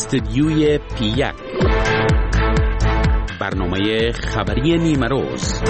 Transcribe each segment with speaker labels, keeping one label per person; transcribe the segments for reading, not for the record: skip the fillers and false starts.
Speaker 1: استودیوی پی1 برنامه خبری نیمه روز.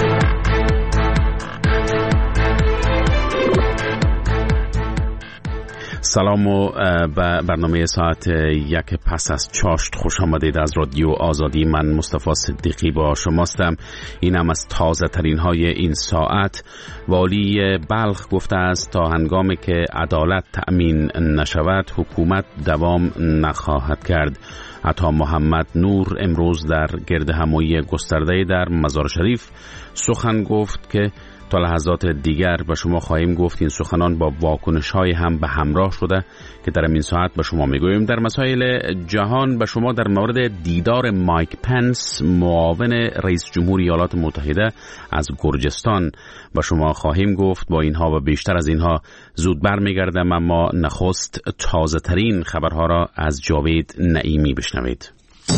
Speaker 1: سلام و به برنامه ساعت 1 پس از چاشت خوش آمدید. از رادیو آزادی من مصطفی صدیقی با شماستم. اینم از تازه ترین های این ساعت. والی بلخ گفته است تا هنگامی که عدالت تأمین نشود حکومت دوام نخواهد کرد. عطا محمد نور امروز در گرد همایی گسترده در مزار شریف سخن گفت که تا لحظات دیگر به شما خواهیم گفت. این سخنان با واکنش‌های هم به همراه شده که در این ساعت به شما میگوییم. در مسائل جهان به شما در مورد دیدار مایک پنس معاون رئیس جمهور ایالات متحده از گرجستان به شما خواهیم گفت. با اینها و بیشتر از اینها زود برمیگردم، اما نخست تازه ترین خبرها را از جاوید نعیمی بشنوید.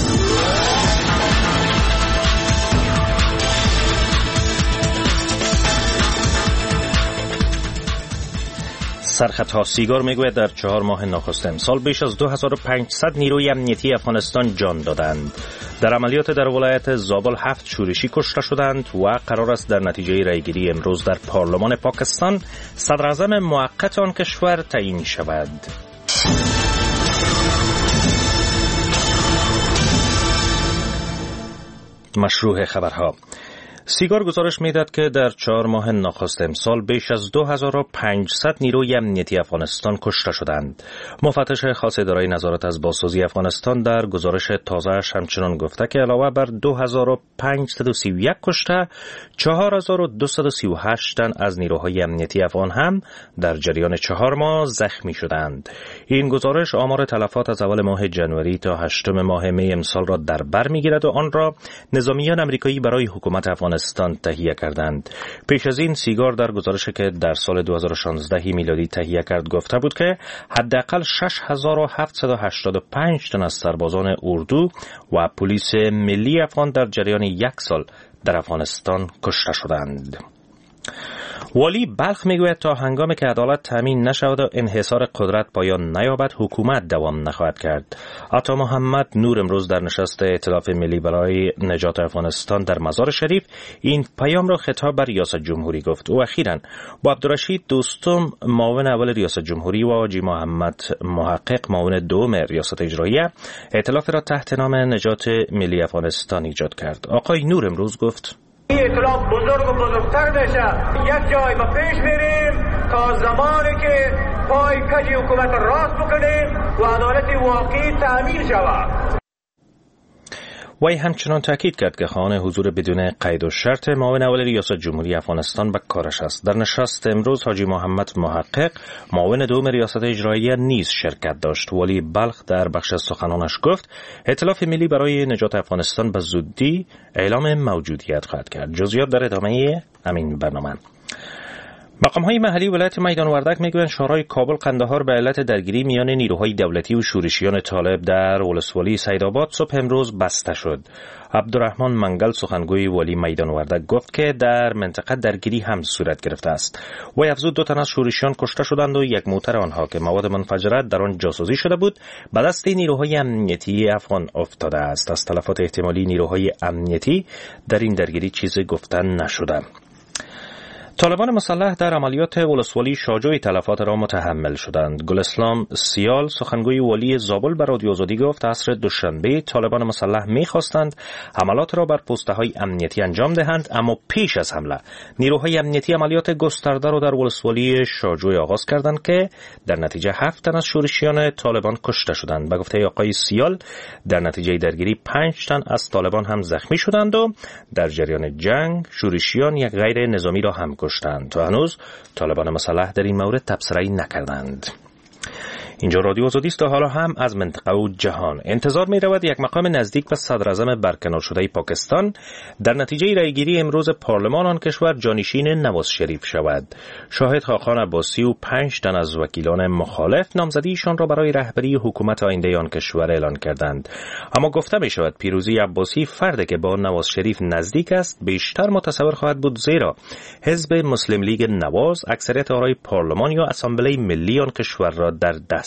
Speaker 2: سرخط سیگار میگوید در 4 ماه نخست امسال بیش از 2500 نیروی امنیتی افغانستان جان دادند. در عملیات در ولایت زابل 7 شورشی کشته شدند و قرار است در نتیجه رأیگیری امروز در پارلمان پاکستان صدر اعظم موقت آن کشور تعیین شود. مشروع خبرها. سیگار گزارش میداد که در 4 ماه نخست امسال بیش از 2500 نیروی امنیتی افغانستان کشته شدند. مفتش خاص اداره نظارت از بازسازی افغانستان در گزارش تازه‌اش همچنان گفته که علاوه بر 2531 کشته، 4238 تن از نیروهای امنیتی افغان هم در جریان 4 ماه زخمی شدند. این گزارش آمار تلفات از اول ماه جنوری تا 8 ماه می امسال را در بر میگیرد و آن را نظامیان آمریکایی برای حکومت افغانستان تهیه کردند. پیش از این سیگار در گزارشی که در سال 2016 میلادی تهیه کرد گفته بود که حداقل 6785 تن از سربازان اردو و پلیس ملی افغان در جریان 1 سال در افغانستان کشته شدند. والی بلخ میگوید تا هنگامی که عدالت تامین نشود و انحصار قدرت پایان نیابد حکومت دوام نخواهد کرد. عطا محمد نور امروز در نشست ائتلاف ملی برای نجات افغانستان در مزار شریف این پیام را خطاب به ریاست جمهوری گفت. او اخیراً با عبدالرشید دوستم معاون اول ریاست جمهوری و حاجی محمد محقق معاون دوم ریاست اجراییه ائتلاف را تحت نام نجات ملی افغانستان ایجاد کرد. آقای نور امروز گفت
Speaker 3: این ائتلاف بزرگ و بزرگتر بشه. یک جای ما پیش میریم تا زمانی که پای کجی حکومت راست بکنیم و عدالت واقعی تأمین شود.
Speaker 2: وی همچنان تاکید کرد که خواهان حضور بدون قید و شرط معاون اول ریاست جمهوری افغانستان به کارش است. در نشست امروز حاجی محمد محقق معاون دوم ریاست اجراییه نیز شرکت داشت. ولی بلخ در بخش سخنانش گفت ائتلاف ملی برای نجات افغانستان به زودی اعلام موجودیت خواهد کرد. جزئیات در ادامه همین برنامه. مقام‌های محلی ولایت میدان وردک میگویند شهرهای کابل، قندهار به علت درگیری میان نیروهای دولتی و شورشیان طالب در ولسوالی سیدآباد صبح امروز بسته شد. عبدالرحمن منگل سخنگوی والی میدان وردک گفت که در منطقه درگیری هم صورت گرفته است. وی افزود 2 تن از شورشیان کشته شدند و یک موتر آنها که مواد منفجره در آن جاسوزی شده بود به دست نیروهای امنیتی افغان افتاده است. از تلفات احتمالی نیروهای امنیتی در این درگیری چیزی گفتن نشده. طالبان مسلح در عملیات ولسوالی شاجوی تلفات را متحمل شدند. گلاسلام سیال سخنگوی والی زابل به رادیو آزادی گفت عصر دوشنبه طالبان مسلح می‌خواستند حملات را بر پست‌های امنیتی انجام دهند، اما پیش از حمله نیروهای امنیتی عملیات گسترده را در ولسوالی شاجوی آغاز کردند که در نتیجه 7 تن از شورشیان طالبان کشته شدند. به گفته آقای سیال در نتیجه درگیری 5 تن از طالبان هم زخمی شدند و در جریان جنگ شورشیان یک غیر نظامی را هم کشتند. تا هنوز طالبان مسلح در این مورد تبصره‌ای نکردند. اینجا رادیو آزادی است. حالا هم از منطقه و جهان. انتظار می رود یک مقام نزدیک به صدر اعظم برکنار شده پاکستان در نتیجه رأیگیری امروز پارلمان آن کشور جانشین نواز شریف شود. شاهد خاقان عباسی و 5 تن از وکیلان مخالف نامزدیشان را برای رهبری حکومت آینده آن کشور اعلان کردند. اما گفته می شود پیروزی عباسی فردی که با نواز شریف نزدیک است بیشتر متصور خواهد بود، زیرا حزب مسلم لیگ نواز اکثریت آرای پارلمان یا اسامبله ملی آن کشور را در دست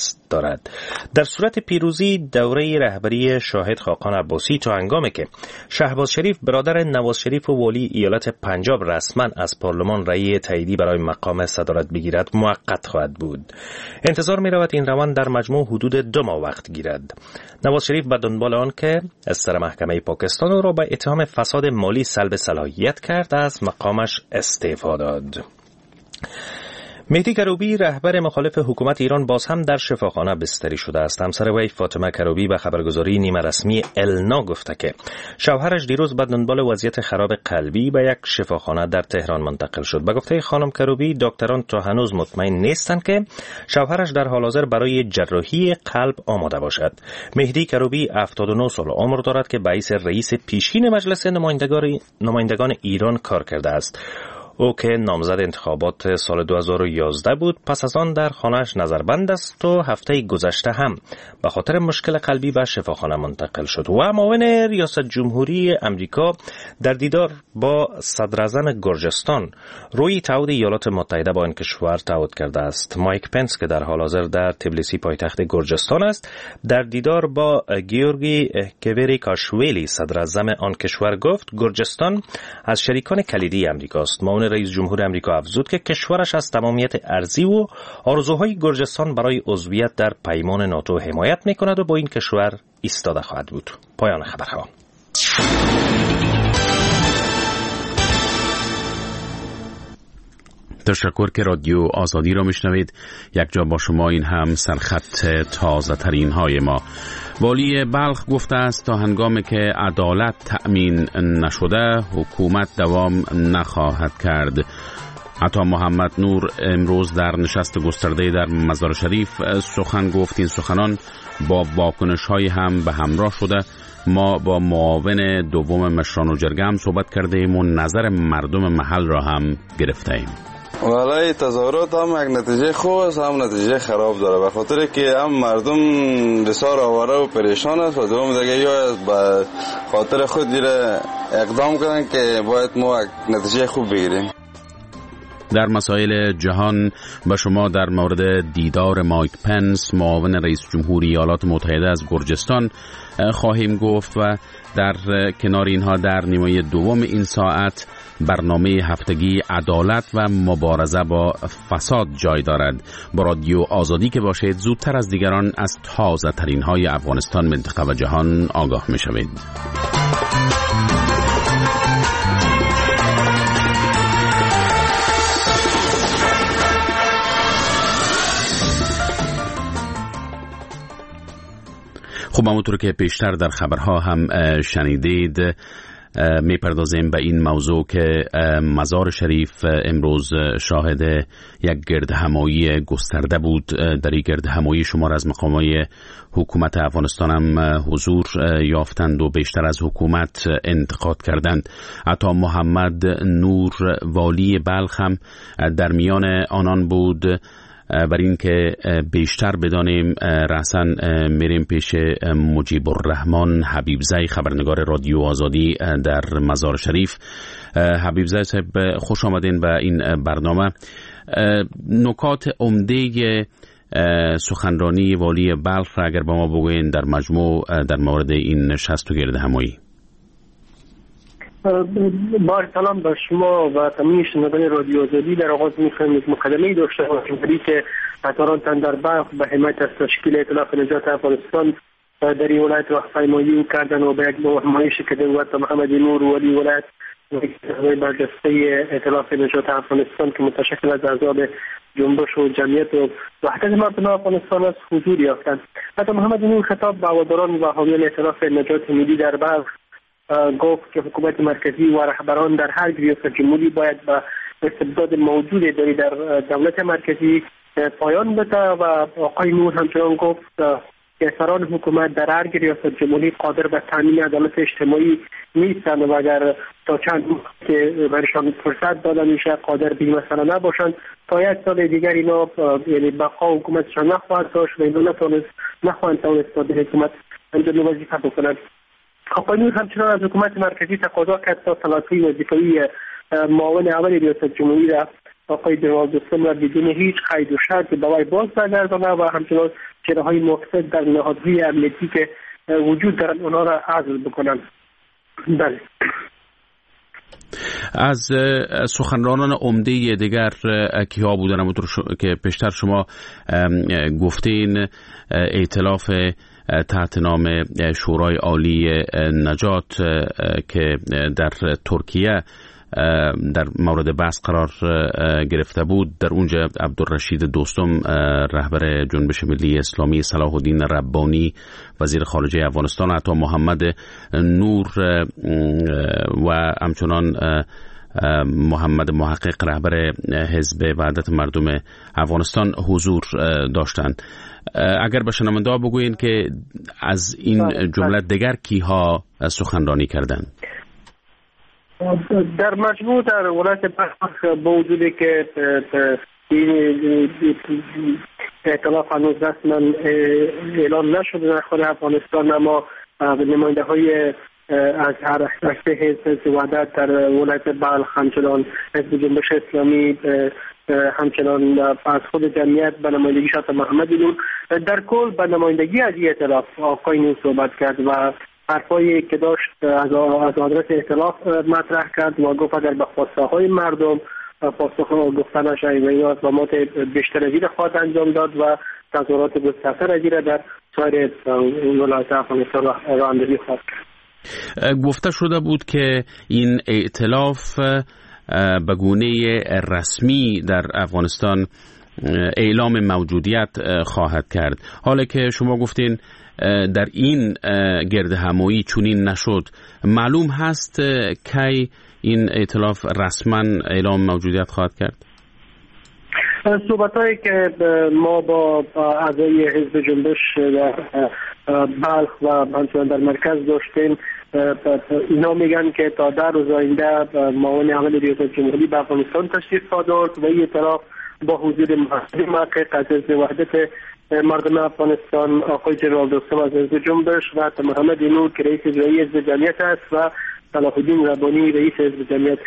Speaker 2: دست دارد. در صورت پیروزی دوره رهبری شاهد خاقان عباسی تا هنگامی که شهباز شریف برادر نواز شریف و والی ایالت پنجاب رسما از پارلمان رأی تاییدی برای مقام صدارت بگیرد موقت خواهد بود. انتظار می رود این روند در مجموع حدود 2 ماه وقت گیرد. نواز شریف به دنبال آن که از سر محکمه پاکستان او را به اتهام فساد مالی سلب صلاحیت کرد از مقامش استعفا داد. مهدی کروبی رهبر مخالف حکومت ایران باز هم در شفاخانه بستری شده است. همسر وی فاطمه کروبی به خبرگزاری نیمه رسمی النا گفته که شوهرش دیروز به دنبال وضعیت خراب قلبی به یک شفاخانه در تهران منتقل شد. به گفته خانم کروبی دکتران تا هنوز مطمئن نیستند که شوهرش در حال حاضر برای جراحی قلب آماده باشد. مهدی کروبی 79 سال عمر دارد که رئیس پیشین مجلس نمایندگان ایران کار کرده است. او که نامزد انتخابات سال 2011 بود پس از آن در خانه‌اش نظربند است و هفته گذشته هم به خاطر مشکل قلبی به شفاخانه منتقل شد. و معاون ریاست جمهوری امریکا در دیدار با صدراعظم گرجستان روی تعهد ایالات متحده با این کشور تعهد کرده است. مایک پنس که در حال حاضر در تبلیسی پایتخت گرجستان است در دیدار با گیورگی کوریکاشویلی صدراعظم آن کشور گفت گرجستان از شریکان کلیدی امریکاست. معاون رئیس جمهور امریکا افزود که کشورش از تمامیت ارضی و آرزوهای گرجستان برای عضویت در پیمان ناتو حمایت می‌کند و با این کشور ایستاده خواهد بود. پایان خبرها.
Speaker 1: تشکر که رادیو آزادی را میشنوید. یک جا با شما این هم سرخط تازه ترین های ما. والی بلخ گفته است تا هنگامی که عدالت تأمین نشده حکومت دوام نخواهد کرد. عطا محمد نور امروز در نشست گسترده در مزار شریف سخن گفت. این سخنان با واکنش های هم به همراه شده. ما با معاون دوم مشران و جرگه هم صحبت کرده ایم و نظر مردم محل را هم گرفته ایم.
Speaker 4: والله تظاهرات هم یک نتیجه خوب است هم نتیجه خراب داره، به خاطر که هم مردم بسیار آواره و پریشان است و دوم دیگه یا به خاطر خود دیره اقدام کردن که باید ما یک نتیجه خوب بگیریم.
Speaker 1: در مسائل جهان به شما در مورد دیدار مایک پنس معاون رئیس جمهوری ایالات متحده از گرجستان خواهیم گفت و در کنار اینها در نیمه دوم این ساعت برنامه هفتگی عدالت و مبارزه با فساد جای دارد. با رادیو آزادی که باشید زودتر از دیگران از تازه ترین های افغانستان، منطقه و جهان آگاه می شوید. خب همونطور که پیشتر در خبرها هم شنیدید میپردازیم به این موضوع که مزار شریف امروز شاهد یک گردهمایی گسترده بود. در این گردهمایی شمار از مقامای حکومت افغانستان هم حضور یافتند و بیشتر از حکومت انتقاد کردند. عطا محمد نور والی بلخ هم در میان آنان بود. بر این که بیشتر بدانیم رأساً میریم پیش مجیب الرحمن حبیبزی خبرنگار رادیو آزادی در مزار شریف. حبیبزی صاحب خوش آمدین به این برنامه. نکات عمده سخنرانی والی بلخ را اگر با ما بگوین در مجموع در مورد این نشست و گردهمایی.
Speaker 5: با سلام بر شما و تمامی شنوندگان رادیو آزادی. در آغاز می‌خوایم مقدمه‌ای داشته باشیم که اتاران در بلخ به حمایت از تشکیل ائتلاف نجات افغانستان در این ولایت راهپیمایی کردن و به یک نمایشی که در محمد نور والی ولایت برجسته ائتلاف نجات افغانستان که متشکل از اعضاب جنبش و جمعیت و وحدت مردم افغانستان است حضور یافتند. حتی محمد نور خطاب به هواداران و حامیان ائتلاف نجات ملی در بلخ گفت که حکومت مرکزی و رهبران در هر ریاست جمهوری باید به استبداد موجود در دولت مرکزی پایان بده و آقای نور همچنان گفت که سران حکومت در هر ریاست جمهوری قادر به تامین عدالت اجتماعی نیستند و اگر تا چند که برشان فرصت داده میشه قادر به مثلا نباشند تا یک سال دیگر اینا یعنی بقا حکومتشان نخواهد داشت و اینا نخواهند توانست به حکومت انجام وظیفه بکنند. آقای نور همچنان از حکومت مرکزی تقاضا کرد تا تلاشی وظیفه‌ای معاون اول ریاست جمهوری را آقای جواد دوستم را بدون هیچ قید و شرط به وی باز برگرداند و همچنان چهره‌های مفسد در نهادهای امنیتی که وجود دارن اونها را عزل بکنن. بله.
Speaker 1: از سخنرانان عمده دیگر کیا بودن؟ همونطور که پیشتر شما گفتین ائتلاف تحت نام شورای عالی نجات که در ترکیه در مورد بحث قرار گرفته بود، در اونجا عبدالرشید دوستم رهبر جنبش ملی اسلامی، صلاح الدین ربانی وزیر خارجه افغانستان، عطا محمد نور و همچنان محمد محقق رهبر حزب وحدت مردم افغانستان حضور داشتند. اگر به شنونده بگویین که از این جمله دیگر کیها سخنرانی کردند؟
Speaker 5: در مجموع در ولایت بلخ با وجودی که این ائتلاف هنوز رسما اعلان نشده در خود افغانستان، اما نماینده های از هر حزب وحدت در ولایت بلخ، همچنان حزب جنبش اسلامی، همچنان از خود جمعیت به نمایندگی عطا محمد نور، در کل به نمایندگی از این ائتلاف آقای نور صحبت کرد و حرفایی که داشت از آدرس ائتلاف مطرح کرد و گفت اگر به خواسته‌های مردم پاسخ گفتنش و اقدامات بیشتر از این خواهد انجام داد و تظاهرات گسترده از این در سایر ولایات افغانستان راه اندازی خواهد کرد.
Speaker 1: گفته شده بود که این ائتلاف به گونه رسمی در افغانستان اعلام موجودیت خواهد کرد. حالا که شما گفتین در این گرد همایی چنین نشد، معلوم هست کی این ائتلاف رسما اعلام موجودیت خواهد کرد؟
Speaker 5: صحبت‌هایی که ما با اعضای حزب جنبش در بلخ و همچنان در مرکز داشتیم، اینا میگن که تا در روز آینده معاون اول ریاست جمهوری به افغانستان تشریف خواهد آورد و این ائتلاف با حضور محقق از حزب وحدت مردم افغانستان، آقای جنرال دوستم از حزب جنبش و عطا محمد نور که رئیس اجرایی حزب جمعیت است و صلاح الدین ربانی رئیس حزب جمعیت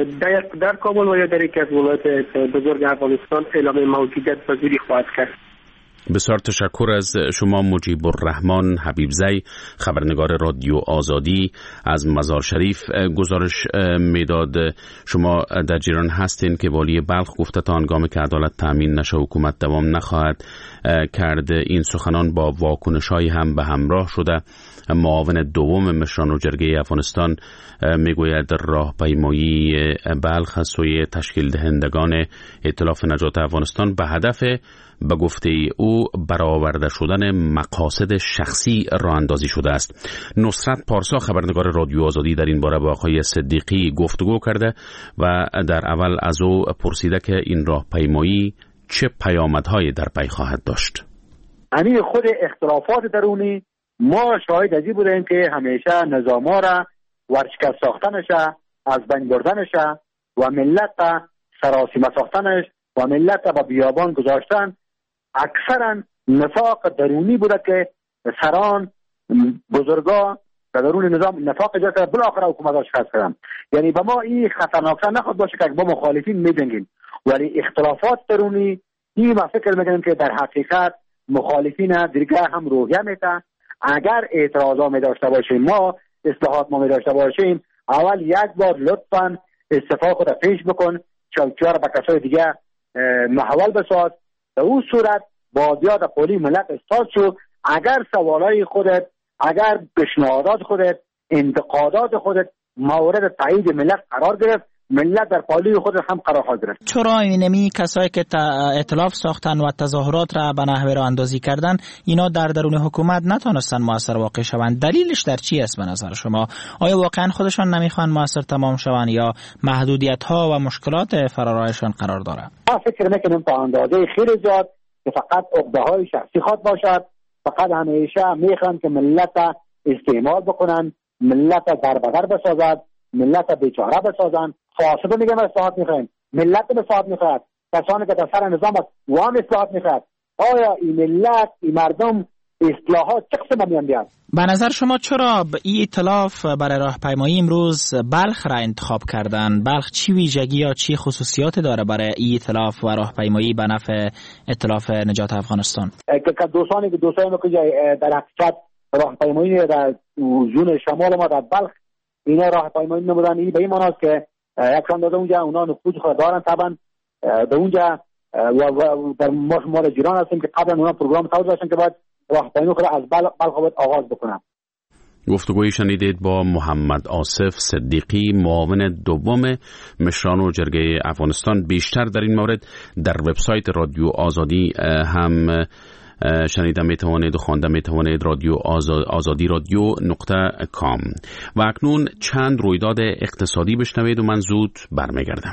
Speaker 5: در کابل و یا در یکی از ولایات بزرگ افغانستان اعلام موجودیت پذیری خواهد کرد.
Speaker 1: بسیار تشکر از شما مجیب الرحمن حبیبزی، خبرنگار رادیو آزادی از مزار شریف. گزارش میداد شما در جریان هستین که والی بلخ گفته تا هنگامی که عدالت تامین نشه حکومت دوام نخواهد کرد. این سخنان با واکنش‌های هم به همراه شده. معاون دوم مشران جرگه افغانستان میگوید راهپیمایی بلخ از سوی تشکیل دهندگان ائتلاف نجات افغانستان به هدف به گفته او برآورده شدن مقاصد شخصی راه اندازی شده است. نصرت پارسا خبرنگار رادیو آزادی در این باره با آقای صدیقی گفتگو کرده و در اول از او پرسیده که این راهپیمایی چه پیامدهایی در پی خواهد داشت.
Speaker 6: همین خود اختلافات درونی ما شاهد ازی بودیم که همیشه نظام‌ها را ورشکست ساختنش، از بین بردنش و ملت سراسیمه ساختنش و ملت به بیابان گذاشتن اکثرا نفاق درونی بوده که سران بزرگا در درون نظام نفاق ایجاد کرده، بالاخره حکومت ها شکست کردن. یعنی به ما این خطرناکتر نخواد باشه که با مخالفین می‌جنگیم، ولی اختلافات درونی این ما فکر می‌کنیم که در حقیقت مخالفین دیگه هم روحیه میتن. اگر اعتراضا می داشته باشیم، ما اصلاحات ما می داشته باشیم، اول یک بار لطفاً استعفا خود پیش بکن، چوکیار به کسای دیگه محول بساز. در اون صورت بادیاد قولی ملت استاد شو. اگر سوالای خودت، اگر پیشنهادات خودت، انتقادات خودت مورد تایید ملت قرار گرفت، ملت در پالوی خود هم قرار خواهد گرفت.
Speaker 7: چرا اینمی کسایی که ائتلاف ساختن و تظاهرات را به نحوه راه اندازی کردن اینا در درون حکومت نتونستن موثر واقع شوند؟ دلیلش در چی است به نظر شما؟ آیا واقعا خودشان نمیخوان موثر تمام شوند یا محدودیت ها و مشکلات فرارایشان قرار داره؟
Speaker 6: ما فکر میکنیم تا اندازه خیلی زیاد که فقط عقده های شخصی خود باشد، فقط همیشه میخوان که ملت استعمال بکنن، ملت دربدر بسازد، ملت بیچاره بسازن. فاسده میگم اصلاحات میخوایم، ملت به اصلاحات میخواد، کسانی که در سر نظام است و هم اصلاحات میخواد. آیا این ملت، این مردم اصلاحات چه قسم می‌آید.
Speaker 7: به نظر شما چرا این ائتلاف برای راهپیمایی امروز بلخ را انتخاب کردن؟ بلخ چی ویژگی یا چی خصوصیات داره برای این ائتلاف و راهپیمایی به نفع ائتلاف نجات افغانستان؟
Speaker 6: که دوستانی که در حقیقت راهپیمایی در زون شمال ما در بلخ اینا راهپیمایی نمودن، این به این معنی است که یکشان داده اونجا اونا نفوذ خود دارن طبعا به اونجا و در مال جیران هستیم که قبلا اونا پروگرام تاوز داشتن که باید راهپیمایی خود از بلخ آغاز بکنن.
Speaker 1: گفتگویی شنیدید با محمد آصف صدیقی، معاون دوم مشران جرگه افغانستان. بیشتر در این مورد در وبسایت رادیو آزادی هم شنیدن میتوانید و خواندن میتوانید، رادیو آزادی رادیو.com. و اکنون چند رویداد اقتصادی بشنوید و من زود برمیگردم.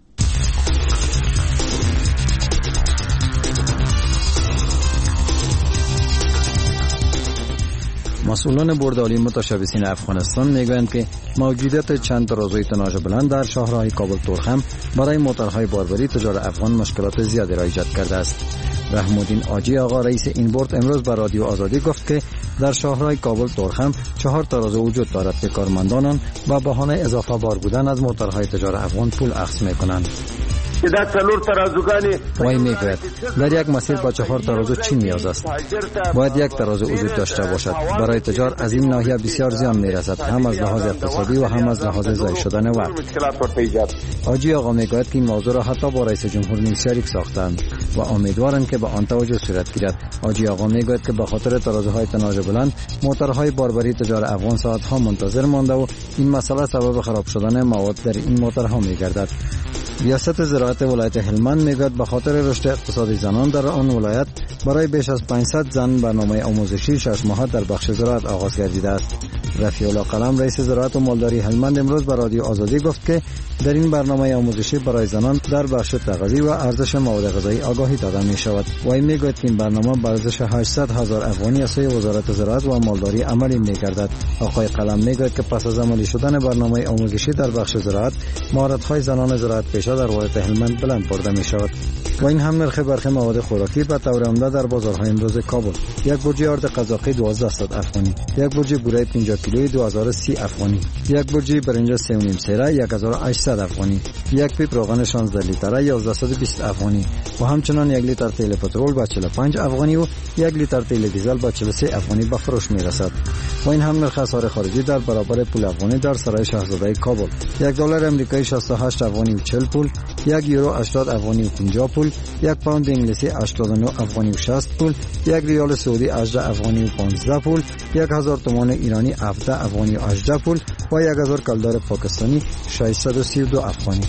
Speaker 8: مسئولان بردالی متشبثین افغانستان میگویند که موجودیت چند ترازوی تناژ بلند در شاهراه کابل تورخم برای موترهای باربری تجار افغان مشکلات زیادی را ایجاد کرده است. رحم‌الدین آجی آقا رئیس این بورد امروز به رادیو آزادی گفت که در شاهراه کابل تورخم 4 ترازو وجود دارد که کارمندانان با بهانه اضافه بار بودن از موترهای تجار افغان پول اخذ میکنند. وی میگوید در یک مسیر با 4 ترازو چی نیاز است؟ باید یک ترازو وجود داشته باشد. برای تجار از این ناحیه بسیار زیان میرسد، هم از لحاظ اقتصادی و هم از لحاظ ضایع شدن وقت. آجی آقا میگوید که این موضوع را حتی با رئیس جمهور نیز شریک ساختند و امیدوارند که به آن توجه صورت گیرد. آجی آقا میگوید که به خاطر ترازوهای تناژ بلند موترهای باربری تجار افغان ساعتها منتظر مانده و این مسئله سبب خراب شدن مواد در این موترها میگردد. ریاست زراعت ولایت هلمند میگوید به خاطر رشد اقتصادی زنان در آن ولایت برای بیش از 500 زن برنامه آموزشی 6 ماهه در بخش زراعت آغاز گردیده است. رفیع الله قلم رئیس زراعت و مالداری هلمند امروز به رادیو آزادی گفت که در این برنامه آموزشی برای زنان در بخش تغذیه و ارزش مواد غذایی آگاهی داده می شود. و این میگوید که این برنامه بر ارزش 800,000 افغانی از سوی وزارت زراعت و مالداری عملی میگردد. آقای قلم میگوید که پس از عملی شدن برنامه آموزشی در بخش زراعت مهارت‌های زنان زراعت پیشه در ولایت هلمند بلند برده می شود. و این هم نرخ برخی مواد خوراکی به طور عمده در بازارهای امروز کابل: یک برجی آرد قزاقی 1200 افغانی، یک برجی بوره 50 کیلویی 2030 افغانی، یک برجی برنج 3.5 سیره 1800 افغانی، یک پیپ روغن 16 لیتره 1120 افغانی و همچنان 1 لیتر تیل پترول با 45 افغانی و 1 لیتر تیل دیزل با 43 افغانی به فروش می رسد. و این هم نرخ اسعار خارجی در برابر پول افغانی در سرای شاهزاده کابل: $1 امریکایی 68 افغانی و 40 پول، 1 یورو 80 افغانی و 50 پول، 1 پوند انگلیسی 89 افغانی و 60 پول، 1 ریال سعودی 18 افغانی و 15 پول، 1000 تومان ایرانی 17 افغانی و 18 پول و 1000 کلدار پاکستانی 632 افغانی.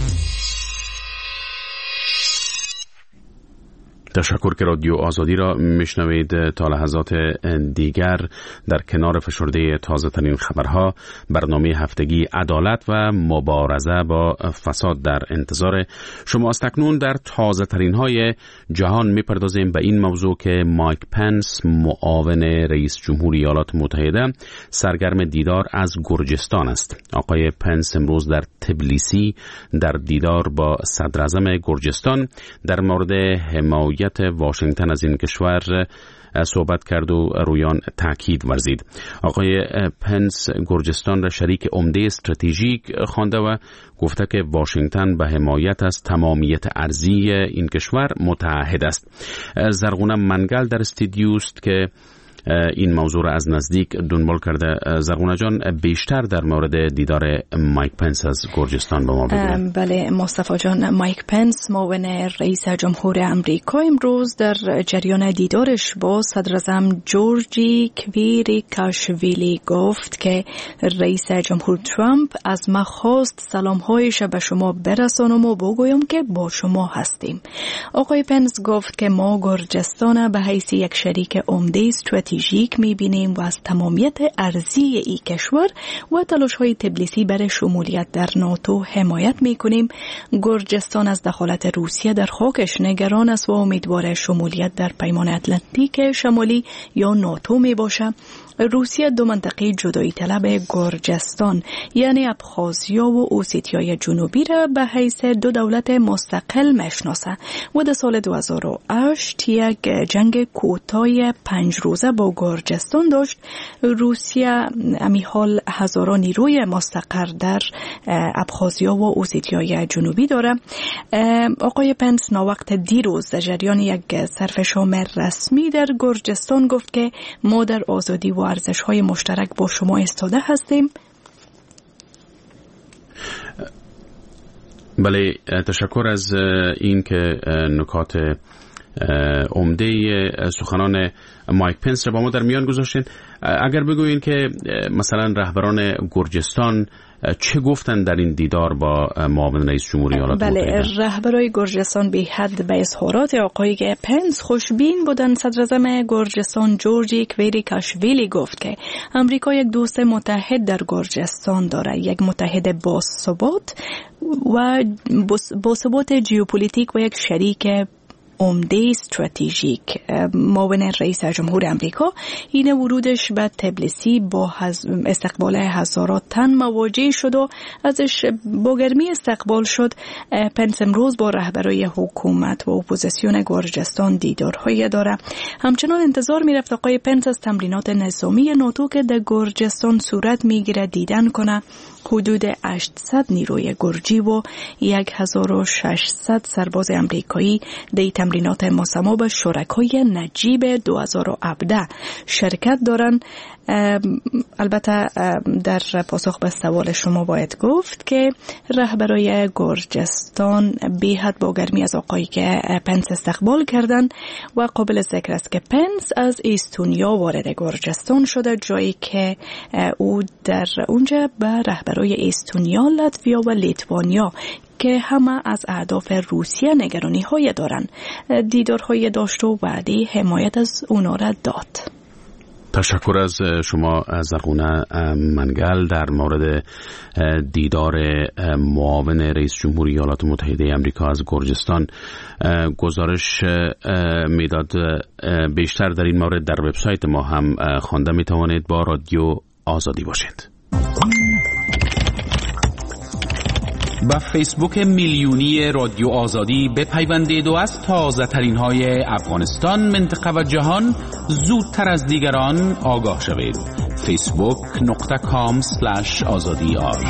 Speaker 1: تشکر که رادیو آزادی را میشنوید. تا لحظات دیگر در کنار فشرده تازه ترین خبرها، برنامه هفتگی عدالت و مبارزه با فساد در انتظار شما است. اکنون در تازه ترین های جهان میپردازیم به این موضوع که مایک پنس، معاون رئیس جمهور ایالات متحده، سرگرم دیدار از گرجستان است. آقای پنس امروز در تبلیسی در دیدار با صدر اعظم گرجستان در مورد حمایت واشنگتن از این کشور صحبت کرد و رویان تاکید ورزید. آقای پنس گرجستان را شریک عمده استراتژیک خوانده و گفته که واشنگتن به حمایت از تمامیت ارضی این کشور متعهد است. زرغونه منگل در استودیو است که این موضوع را از نزدیک دنبال کرده. زرغونه جان، بیشتر در مورد دیدار مایک پنس از گرجستان به ما بگوید.
Speaker 9: بله مصطفی جان، مایک پنس معاون رئیس جمهور امریکا امروز در جریان دیدارش با صدر اعظم جورجی کویریکاشویلی گفت که رئیس جمهور ترامپ از ما خواست سلام‌هایش به شما برسانم و بگویم که با شما هستیم. آقای پنس گفت که ما گرجستان به حیث یک شریک عمده استراتژیک می‌بینیم و از تمامیت ارضی این کشور و تلاش‌های تبلیسی برای شمولیت در ناتو حمایت می‌کنیم. گرجستان از دخالت روسیه در خاکش نگران است و امیدوار شمولیت در پیمان اتلانتیک شمالی یا ناتو می‌باشد. روسیه دو منطقه جدایی طلب گرجستان یعنی ابخازیا و اوسیتیای جنوبی را به حیث دو دولت مستقل میشناسه و در سال 2008 یک جنگ کوتاه 5 روزه با گرجستان داشت. روسیه امی حال هزاران نیروی مستقر در ابخازیا و اوسیتیای جنوبی داره. آقای پنس ناوقت دیروز در جریان یک صرف شام رسمی در گرجستان گفت که ما در آزادی و ارزش‌های مشترک با شما ایستاده هستیم.
Speaker 1: بله، تشکر از این که نکات عمده سخنان مایک پنس را با ما در میان گذاشتین. اگر بگویین که مثلا رهبران گرجستان چه گفتن در این دیدار با معاون رئیس جمهوری ایالات متحده؟
Speaker 9: بله، رهبرای گرجستان به حد به اظهارات آقای پنس خوشبین بودن. صدراعظم گرجستان جورجی کویریکاشویلی گفت که امریکا یک دوست متحد در گرجستان داره، یک متحد باثبات و باثبات ژئوپلیتیک و یک شریک عمده استراتژیک. معاون رئیس جمهور امریکا این ورودش به تبلیسی با استقبال هزارات تن مواجه شد و ازش با گرمی استقبال شد. پنس امروز با رهبرای حکومت و اپوزیسیون گرجستان دیدارهایی داره. همچنان انتظار میرفت آقای پنس از تمرینات نظامی ناتو که در گرجستان صورت میگیره دیدن کنه. حدود 800 نیروی گرجی و 1600 سرباز امریکایی در تمرینات مسما به شرکای نجیب 2017 شرکت دارن. البته در پاسخ به سوال شما باید گفت که رهبرای گرجستان به حد با گرمی از آقای که پنس استقبال کردن و قابل ذکر است که پنس از استونیا وارد گرجستان شده، جایی که او در اونجا به رهبرای استونیا، لاتویا و لیتوانیا که همه از اهداف روسیه نگرانی های دارن دیدارهای داشت و وعده حمایت از اونا را داد.
Speaker 1: تشکر از شما از زرغونه منگل در مورد دیدار معاون رئیس جمهوری ایالات متحده آمریکا از گرجستان. گزارش میداد بیشتر در این مورد در وبسایت ما هم خوانده می توانید. با رادیو آزادی باشید.
Speaker 10: با فیسبوک میلیونی رادیو آزادی بپیوندید و از تازه ترین های افغانستان، منطقه و جهان زودتر از دیگران آگاه شوید. facebook.com/azadi.ir.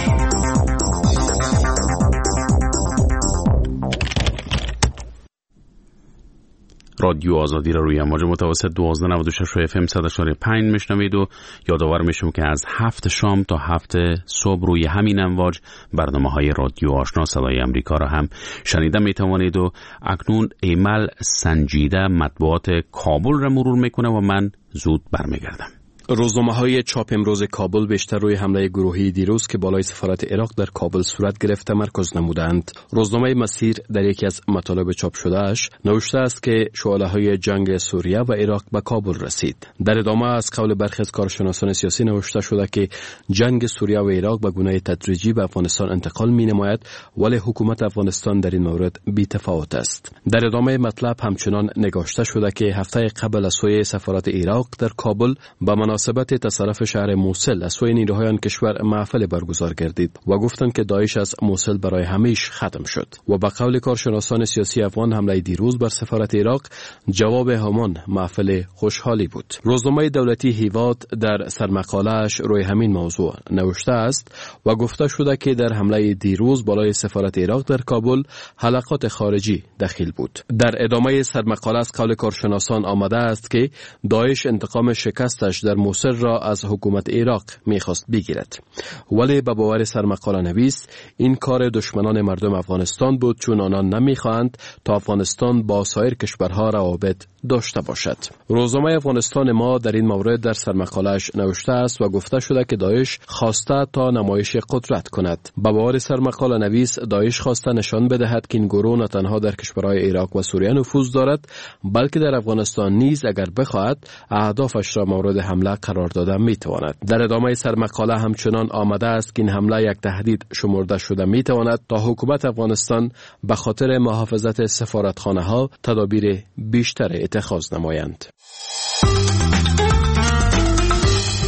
Speaker 1: رادیو آزادی را روی امواج متوسط 1296 FM 100.5 میشنوید و یادآور میشم که از 7 شام تا 7 صبح روی همین امواج برنامه‌های رادیو آشنا صدای امریکا را هم شنیده میتوانید. و اکنون ایمل سنجیده مطبوعات کابل را مرور میکنه و من زود برمیگردم.
Speaker 11: روزنامه‌های چاپ امروز کابل بیشتر روی حمله گروهی دیروز که بالای سفارت عراق در کابل صورت گرفته تمرکز نمودند. روزنامه مسیر در یکی از مطالب چاپ شدهش نوشته است که شعله‌های جنگ سوریه و عراق به کابل رسید. در ادامه از قول برخی از کارشناسان سیاسی نوشته شده که جنگ سوریه و عراق به گونه تدریجی به افغانستان انتقال می‌نماید، ولی حکومت افغانستان در این مورد بی‌تفاوت است. در ادامه مطلب همچنان نگاشته شده که هفته قبل از سوی سفارت عراق در کابل به مناسبت تصرف شهر موصل از سوی نیروهای آن کشور محفل برگزار گردید و گفتند که داعش از موصل برای همیشه ختم شد. و به قول کارشناسان سیاسی افغان حمله دیروز بر سفارت عراق جواب همان محفل خوشحالی بود. روزنامه دولتی هیواد در سرمقاله‌اش روی همین موضوع نوشته است و گفته شده که در حمله دیروز بالای سفارت عراق در کابل حلقات خارجی دخیل بود. در ادامه سرمقاله از قول کارشناسان آمده است که داعش انتقام شکستش در موصل را از حکومت عراق میخواست بگیرد، ولی به باور سرمقاله نویس این کار دشمنان مردم افغانستان بود، چون آنان نمیخواهند تا افغانستان با سایر کشورها روابط داشته باشد. روزنامه افغانستان ما در این مورد در سرمقاله‌اش نوشته است و گفته شده که داعش خواسته تا نمایش قدرت کند. به باور سرمقاله نویس داعش خواسته نشان بدهد که این گروه نه تنها در کشورهای عراق و سوریه نفوذ دارد، بلکه در افغانستان نیز اگر بخواهد اهدافش را مورد حمله قرار داده میتواند. در ادامه سرمقاله همچنان آمده است که این حمله یک تهدید شمرده شده میتواند تا حکومت افغانستان به خاطر محافظت سفارتخانه ها تدابیر بیشتر اتخاذ نمایند.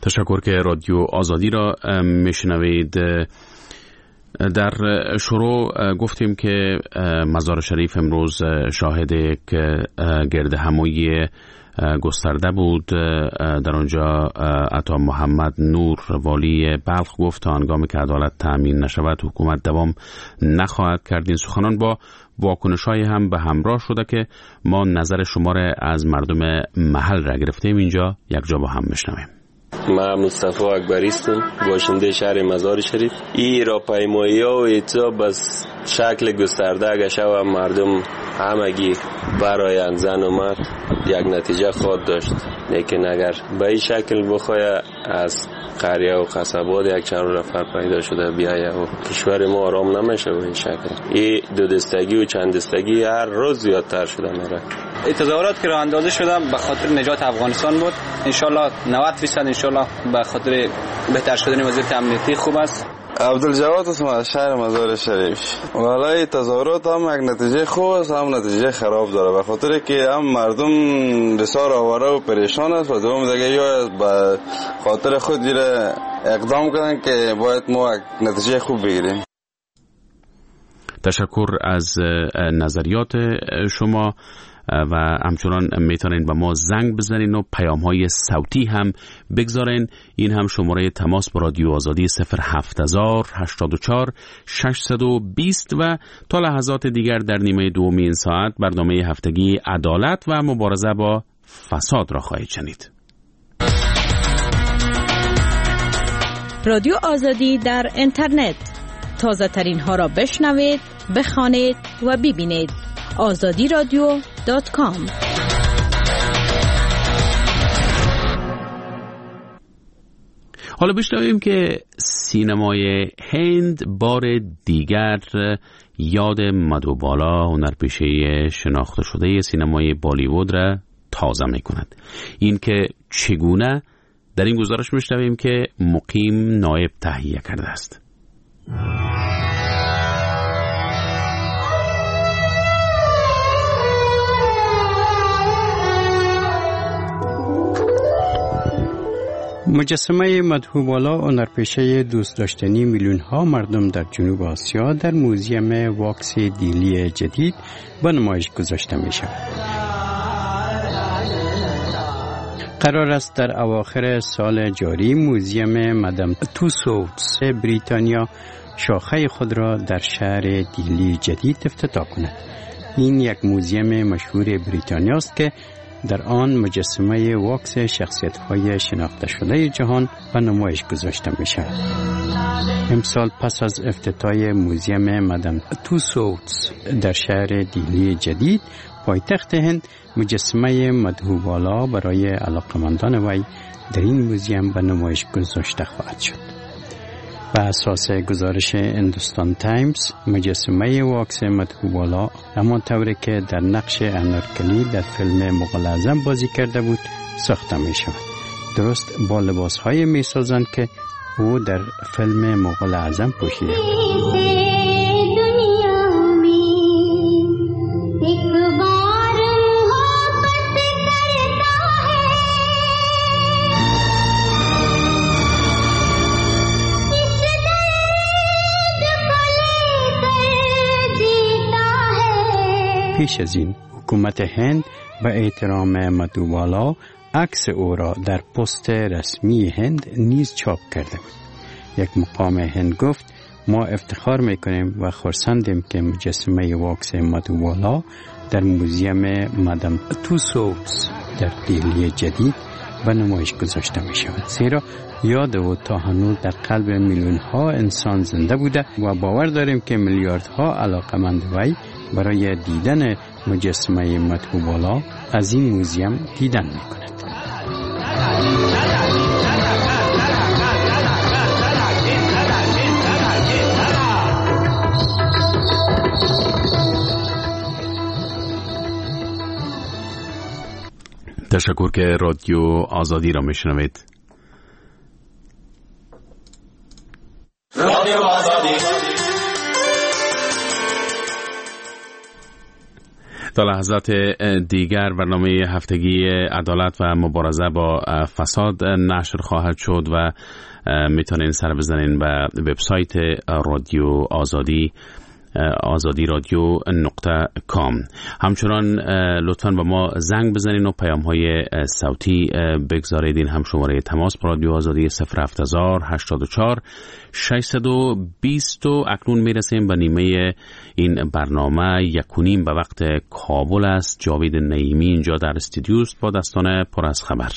Speaker 1: تشکر که رادیو آزادی را میشنوید. در شروع گفتیم که مزار شریف امروز شاهد یک گرد همایی گسترده بود. در آنجا عطا محمد نور والی بلخ گفت تا هنگامی که عدالت تأمین نشود حکومت دوام نخواهد کرد. این سخنان با واکنش‌های هم به همراه شده که ما نظر شما را از مردم محل را گرفتیم. اینجا یک جا با هم میشنویم.
Speaker 12: من مصطفی اکبری هستم، باشنده شهر مزار شریف. این راهپیمایی ها و ایتا بس شکل گسترده گشه و مردم همگی برایند، زن و مرد، یک نتیجه خواهد داشت. لیکن اگر به این شکل بخواه از قریه و قصبات یک چند نفر پیدا شده بیایه و کشور ما آرام نمیشه به این شکل. این دو دستگی و چند دستگی هر روز زیادتر شده میره.
Speaker 13: تظاهرات که راه اندازی شده به خاطر نجات افغانستان بود. انشالله 90% انشالله به خاطر بهتر شدن وضعیت امنیتی خوب است.
Speaker 4: عبدالجواد هستم از شهر مزار شریف. والله تظاهرات هم یک نتیجه خوب است هم نتیجه خراب داره، به خاطر که هم مردم بسیار آواره و پریشان است و دوم دیگه یا به خاطر خود دیره اقدام کردن که باید ما نتیجه خوب بگیریم.
Speaker 1: تشکر از نظریات شما و همچنان میتونین به ما زنگ بزنین و پیام‌های صوتی هم بگذارین. این هم شماره تماس با رادیو آزادی 07084 620 و تا لحظات دیگر در نیمه دوم این ساعت برنامه هفتگی عدالت و مبارزه با فساد را خواهید شنید.
Speaker 14: رادیو آزادی در اینترنت، تازه ترین ها را بشنوید، بخوانید و ببینید. azadiradio.com.
Speaker 1: حالا بشنویم که سینمای هند بار دیگر یاد مدھوبالا، هنرپیشه شناخته شده سینمای بالیوود را تازه می کند. این که چگونه در این گزارش میشنویم که مقیم نایب تهیه کرده است.
Speaker 15: مجسمه مدھوبالا، هنرپیشه دوست داشتنی میلیون ها مردم در جنوب آسیا، در موزیم واکس دیلی جدید به نمایش گذاشته می شود. قرار است در اواخر سال جاری موزیم مدام توسوتس بریتانیا شاخه خود را در شهر دیلی جدید افتتاح کند. این یک موزیم مشهور بریتانیا است که در آن مجسمه واکس شخصیت‌های شناخته شده جهان به نمایش گذاشته می‌شود. امسال پس از افتتاح موزیم مدام توسوتس در شهر دیلی جدید پایتخت هند، مجسمه مدھوبالا برای علاقمندان وی در این موزیم به نمایش گذاشته خواهد شد. بر اساس گزارش هندوستان تایمز، مجسمه واکس مدھوبالا همان طوری که در نقش انارکلی در فیلم مغول اعظم بازی کرده بود ساخته می شود. درست با لباس های می سازند که او در فیلم مغول اعظم پوشیده بود. پیش از این حکومت هند به احترام مدھوبالا عکس او را در پست رسمی هند نیز چاپ کرده بود. یک مقام هند گفت ما افتخار میکنیم و خرسندیم که مجسمه واکس مدھوبالا در موزیم مدام توسوتس در دیلی جدید به نمایش گذاشته می شود، زیرا یاد او تا هنوز در قلب میلیون ها انسان زنده بوده و باور داریم که میلیاردها علاقمند وی برای دیدن مجسمه مدھوبالا از این موزیم دیدن می کند.
Speaker 1: تشکر که رادیو آزادی را میشنوید.
Speaker 16: رادیو آزادی.
Speaker 1: تا لحظات دیگر برنامه هفتگی عدالت و مبارزه با فساد نشر خواهد شد و میتونین سر بزنین به وبسایت رادیو azadi.com. همچنان لطفاً به ما زنگ بزنین و پیام های صوتی بگذارید. هم شماره تماس با رادیو آزادی 08084 620. اکنون میرسیم به نیمه این برنامه 1:30 به وقت کابل است. جاوید نعیمی اینجا در استودیوست با دستان پر از خبر.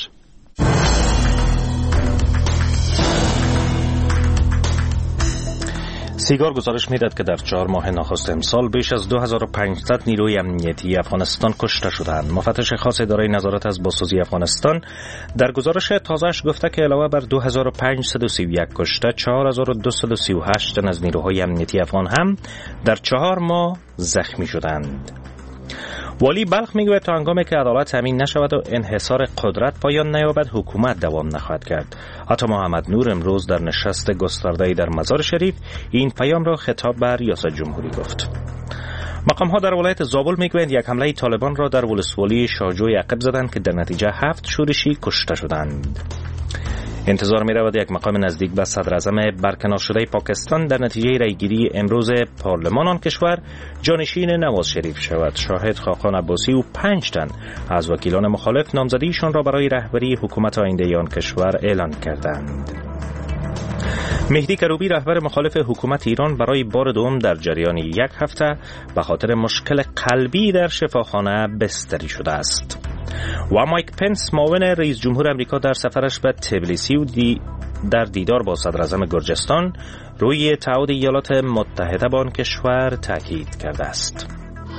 Speaker 2: سیگار گزارش می‌دهد که در 4 ماه نخست امسال بیش از 2500 نیروی امنیتی افغانستان کشته شدند. مفتش خاص اداره نظارت از بازسازی افغانستان در گزارش تازه‌اش گفته که علاوه بر 2531 کشته، 4238 تن از نیروهای امنیتی افغان هم در 4 ماه زخمی شدند. والی بلخ میگوید تا هنگامی که عدالت تامین نشود و انحصار قدرت پایان نیابد، حکومت دوام نخواهد کرد. عطا محمد نور امروز در نشست گسترده‌ای در مزار شریف این پیام را خطاب به ریاست جمهوری گفت. مقام ها در ولایت زابل میگویند یک حمله طالبان را در ولسوالی شاهجوی عقب زدند که در نتیجه 7 شورشی کشته شدند. انتظار می رود یک مقام نزدیک به صدر اعظم برکنار شده پاکستان در نتیجه رأیگیری امروز پارلمان آن کشور جانشین نواز شریف شود. شاهد خاقان عباسی و 5 تن از وکیلان مخالف نامزدیشان را برای رهبری حکومت آینده آن کشور اعلان کردند. مهدی کروبی رهبر مخالف حکومت ایران برای بار دوم در جریان 1 هفته به خاطر مشکل قلبی در شفاخانه بستری شده است. و مایک پنس معاون رئیس جمهور امریکا در سفرش به تبلیسی و در دیدار با صدر اعظم گرجستان روی تعهد ایالات متحده با آن کشور تاکید کرده است.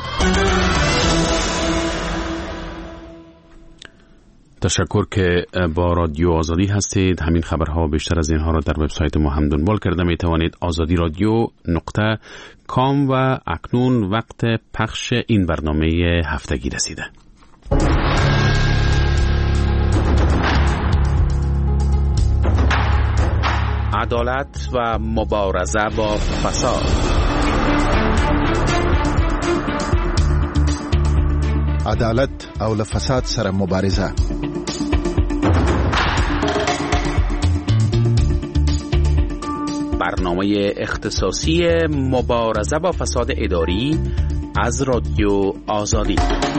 Speaker 1: تشکر که با رادیو آزادی هستید. همین خبرها و بیشتر از اینها را در وبسایت ما هم دنبال کرده می توانید. azadiradyo.com. و اکنون وقت پخش این برنامه هفتگی رسیده. عدالت و مبارزه با فساد.
Speaker 16: عدالت او له فساد سره مبارزه.
Speaker 1: برنامه اختصاصی مبارزه با فساد اداری از رادیو آزادی.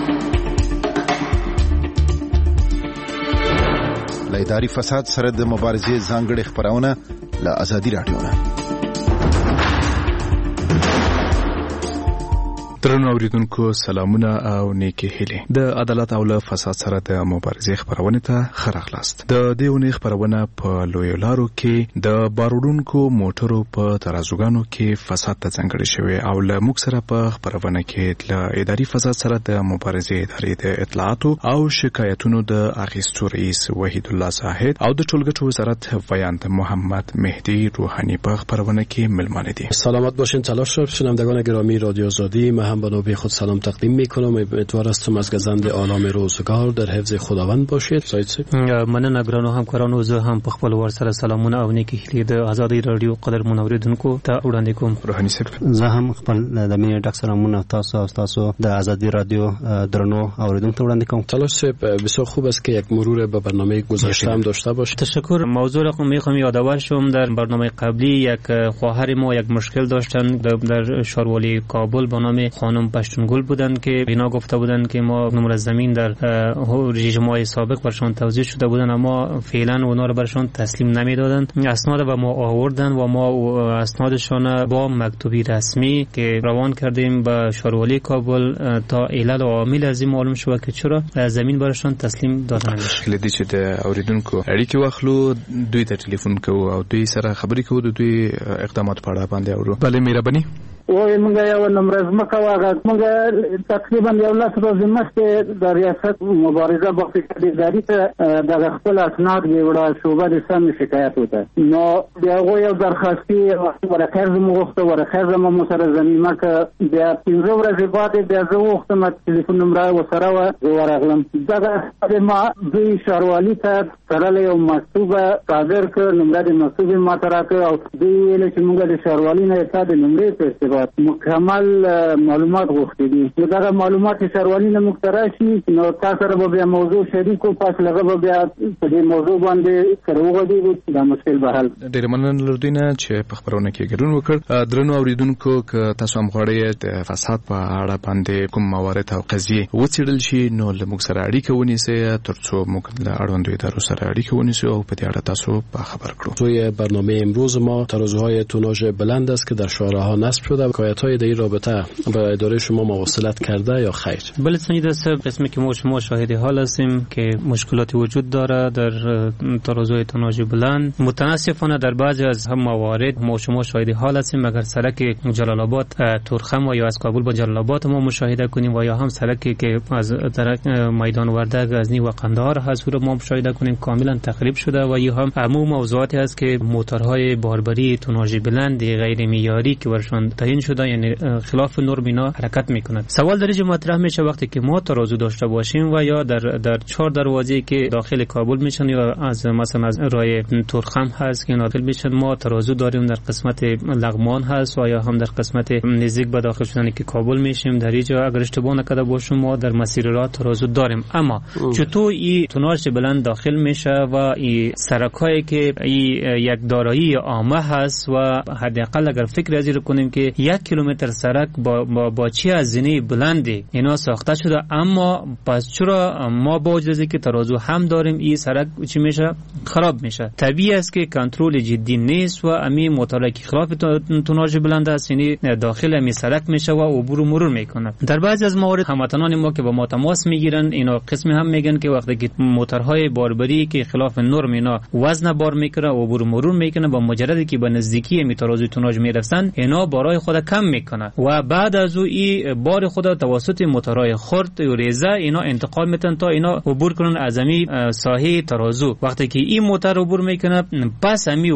Speaker 16: له اداري فساد سره د مبارزې ځانګړي خبرونه له آزادي رادیو نه.
Speaker 17: درنو اوریدونکو سلامونه او نیکی هیله. د عدالت او له فساد سره د مبارزې خبرونه ته خراغلاست. د دیونه خبرونه په لوی لارو کې د بارودونکو موټرو په ترازوګانو کې فساد ته څنګه شوی او له موږ سره په خبرونه کې د اداري فساد سره د مبارزې ادارې د اطلاعات او شکایتونو د اخیستو رئیس وحید الله زاهد او د ټولګټو وزارت ویاند محمد مهدی روحانی په خبرونه کې ملمانه دي.
Speaker 11: سلامت باشین تلاش شنوندگان گرامی رادیو آزادی. هم به نوبه خود سلام تقدیم میکنم. امیدوار هستم از گزند عالم روزگار در حفظ خداوند باشید. سایت
Speaker 18: مننه ګرانو همکارانو، زه هم په خپل ور سره سلامونه او نیکی هیلې د آزادۍ رادیو قدرمن اوریدونکو ته وړاندې کوم.
Speaker 17: روحاني صاحب
Speaker 19: زه هم خپل د مینې ډک سلامونه تاسو د آزادۍ رادیو درنو اوریدونکو ته وړاندې کوم.
Speaker 11: تلاش صاحب بسیار خوب است که یک مرور به برنامه گذشته هم داشته باشید.
Speaker 18: تشکر. موضوع را میخوام یادآور شم در برنامه قبلی یک خواهر ما یک مشکل داشتن در شاروالی کابل به نام خانم پشتونگل بودند که اینا گفته بودند که ما نمره زمین در رژیم‌های سابق برشان توزیع شده بودند اما فعلا اونا رو برشان تسلیم نمیدادند. اسناد به ما آوردن و ما اسنادشان با مکتوبی رسمی که روان کردیم به شاروالی کابل تا علل و عوامل از این معلوم شود که چرا زمین برشان تسلیم دادن نشد.
Speaker 17: لدی چې د اوریدونکو اړیکې واخلو، دوی ته ټلیفون کوو او دوی سره خبرې کوو، د دوی اقدامات په اړه باندې اورو. بله مهرباني.
Speaker 20: وای موږ یو نمبر زمکه واغه موږ تقریبا یو لاس ورځې مخکې د ریاست مبارزه با فساد اداري ته د خپل اسناد ویوړه شوبه د سم شکایت وته نو بیا یو درخواستي ورکه زموږ وخت ورکه زموږ سره زمينه ک بیا 15 ورځې بعد بیا زه وختم ټلیفون نمبر وسره ورغلم دا ما دوی شاروالی ته سره یو مکتوبه صادر ک نمبر د مکتوبه ما تراکه او دوی له چې موږ د شاروالی نه ته د نمبر په مکمل معلومات معلومات غوښتي نو دا معلومات سروالي نه مختراشي نو تاسو سره به موضوع شریکو پس لغه بیا په دې موضوع باندې سره وغږیږو دا مشکل به حل.
Speaker 17: ډېر مننه لردینه چې په خبرونه کې ګډون وکړ. درنو اوریدونکو که تاسو هم غواړئ د فساد په اړه باندې کوم موارد او قضیې وڅېړل شي نو له موږ سره اړیکه ونیسئ ترڅو موږ له اړوندو ادارو سره اړیکه ونیسو او په دې اړه تاسو با خبر کړو.
Speaker 11: توی برنامه امروز ما ترازوهای توناژ بلند است که در شارع‌ها نصب شده. حکایت‌های در این رابطه به اداره شما مواصلت کرده یا خیر؟
Speaker 18: بله سنجید است. قسمی که ما شاهد حال هستیم که مشکلاتی وجود داره در ترازوهای توناژ بلند. متاسفانه در بعضی از هم موارد شما شاهد حال هستیم. اگر سرک جلال آباد تورخم و یا از کابل به جلال آباد ما مشاهده کنیم و یا هم سرکی که از میدان ورده غزنی و قندهار هست رو ما مشاهده کنیم کاملا تخریب شده و یا هم عموم موضوعاتی است که موتورهای باربری توناژ بلند غیر معیاری که برشان تعیین شده یعنی خلاف نرم اینا حرکت میکنند. سوال در اینجا مطرح میشه وقتی که ما ترازو داشته باشیم و یا در 4 دروازه که داخل کابل میشن یا از مثلا از راه تورخم هست که داخل میشن ما ترازو داریم در قسمت لغمان هست و یا هم در قسمت نزدیک به داخل شدن که کابل میشیم در اینجا اگر اشتباه نکرده باشم ما در مسیر راه ترازو داریم. اما چطور این توناژ بلند داخل میشه و این سرکایی که این یک دارایی عامه هست و حداقل اگر فکر از این کنیم که 1 کیلومتر سرک با چه هزینه بلندی اینا ساخته شده اما پس چرا ما با وجود از اینکه ترازو هم داریم این سرک چی میشه خراب میشه؟ طبیعی است که کنترل جدی نیست و امی موتورایی که خلاف توناژ بلند است یعنی داخل امی سرک میشه و عبور و مرور میکنه. در بعضی از موارد هموطنان ما که با ما تماس میگیرن اینا قسمی هم میگن که وقتی که موتورهای باربری که خلاف نرم اینا وزن بار میکنه و عبور و مرور میکنه با مجردی که به نزدیکی امی ترازوی توناژ میرسن اینا بارای خود کم میکنه و بعد از او این بار خود توسط موتورهای خرد و ریزه اینا انتقال میتن تا اینا عبور کنن از امی ساحه ترازو. وقتی که این موتور عبور میکنه پس امی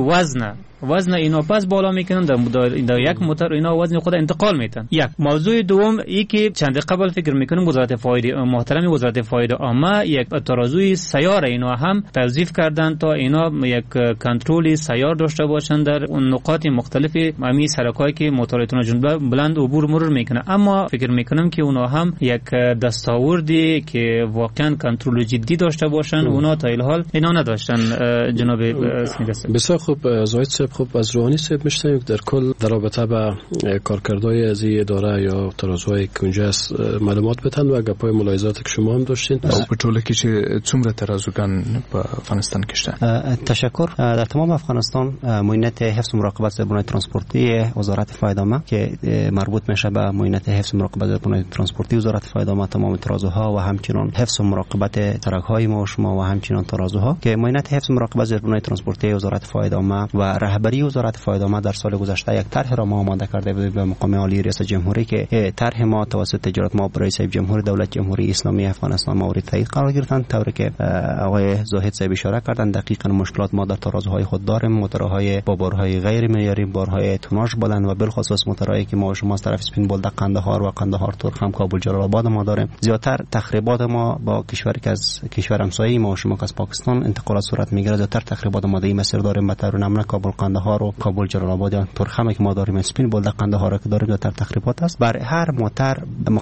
Speaker 18: وزن اینا پس بالا میکنن در یک موتور اینا وزن خود انتقال میتن. یک موضوع دوم ای که چند قبل فکر میکنم وزارت فایده محترم وزارت فایده عامه یک ترازوی سیار اینا هم توظیف کردن تا اینا یک کنترل سیار داشته باشن در نقاط مختلف امی سرکایی که موتور توناژ بلند عبور مرور میکنه. اما فکر میکنم که اونا هم یک دستاوردی که واقعا کنترل جدی داشته باشن اونا تا الحال اینا نداشتن. جناب سنیدس
Speaker 11: بسیار خوب. زاهد صاحب خب از روحانی صاحب میشنیم در کل در رابطه با کارکردهای از این اداره یا ترازوهای که اونجا است معلومات بتن و گپای ملاحظاتی که شما هم داشتین
Speaker 17: او په ټوله کې چې څومره ترازوګان په افغانستان کې شته.
Speaker 19: تشکر. در تمام افغانستان معاینت حفظ و مراقبت زیربنای ترانسپورتی وزارت فایده‌عامه که مربوط میشه به معاینت حفظ و مراقبت زیربنای ترانسپورتی وزارت فایده‌عامه تمام ترازوها و همچنین حفظ و مراقبت ترک‌های ما و شما و همچنین ترازوها که معاینت حفظ و مراقبت زیربنای ترانسپورتی وزارت فایده‌عامه و رهبری وزارت فایده‌عامه در سال گذشته یک طرح را ما آماده کرده بودیم به مقام عالی رئیس جمهوری که طرح ما توسط تجارت ما رئیس جمهوری دولت جمهوری اسلامی افغانستان مورد تایید قرار گرفتند طوری که آقای زاهد صاحب اشاره کردند. دقیقاً مشکلات ما در ترازوهای خود داریم. موتورهای با بارهای غیر معیاری بارهای توناژ بلند و بالخصوص موتورهایی که ما شما از طرف اسپین بولدک قندهار و قندهار تورخم کابل جلال آباد ما داریم. زیاتر تخریبات ما با کشوری که از کشور همسایه ما شما از پاکستان انتقالات صورت میگیره. زیاتر تخریبات ما در این مسیر داریم به طور نمونه کابل قندهار و کابل جلال آباد یا تورخم که ما داریم اسپین بولدک قندهار که داریم زیاتر تخریبات است. بر هر موتور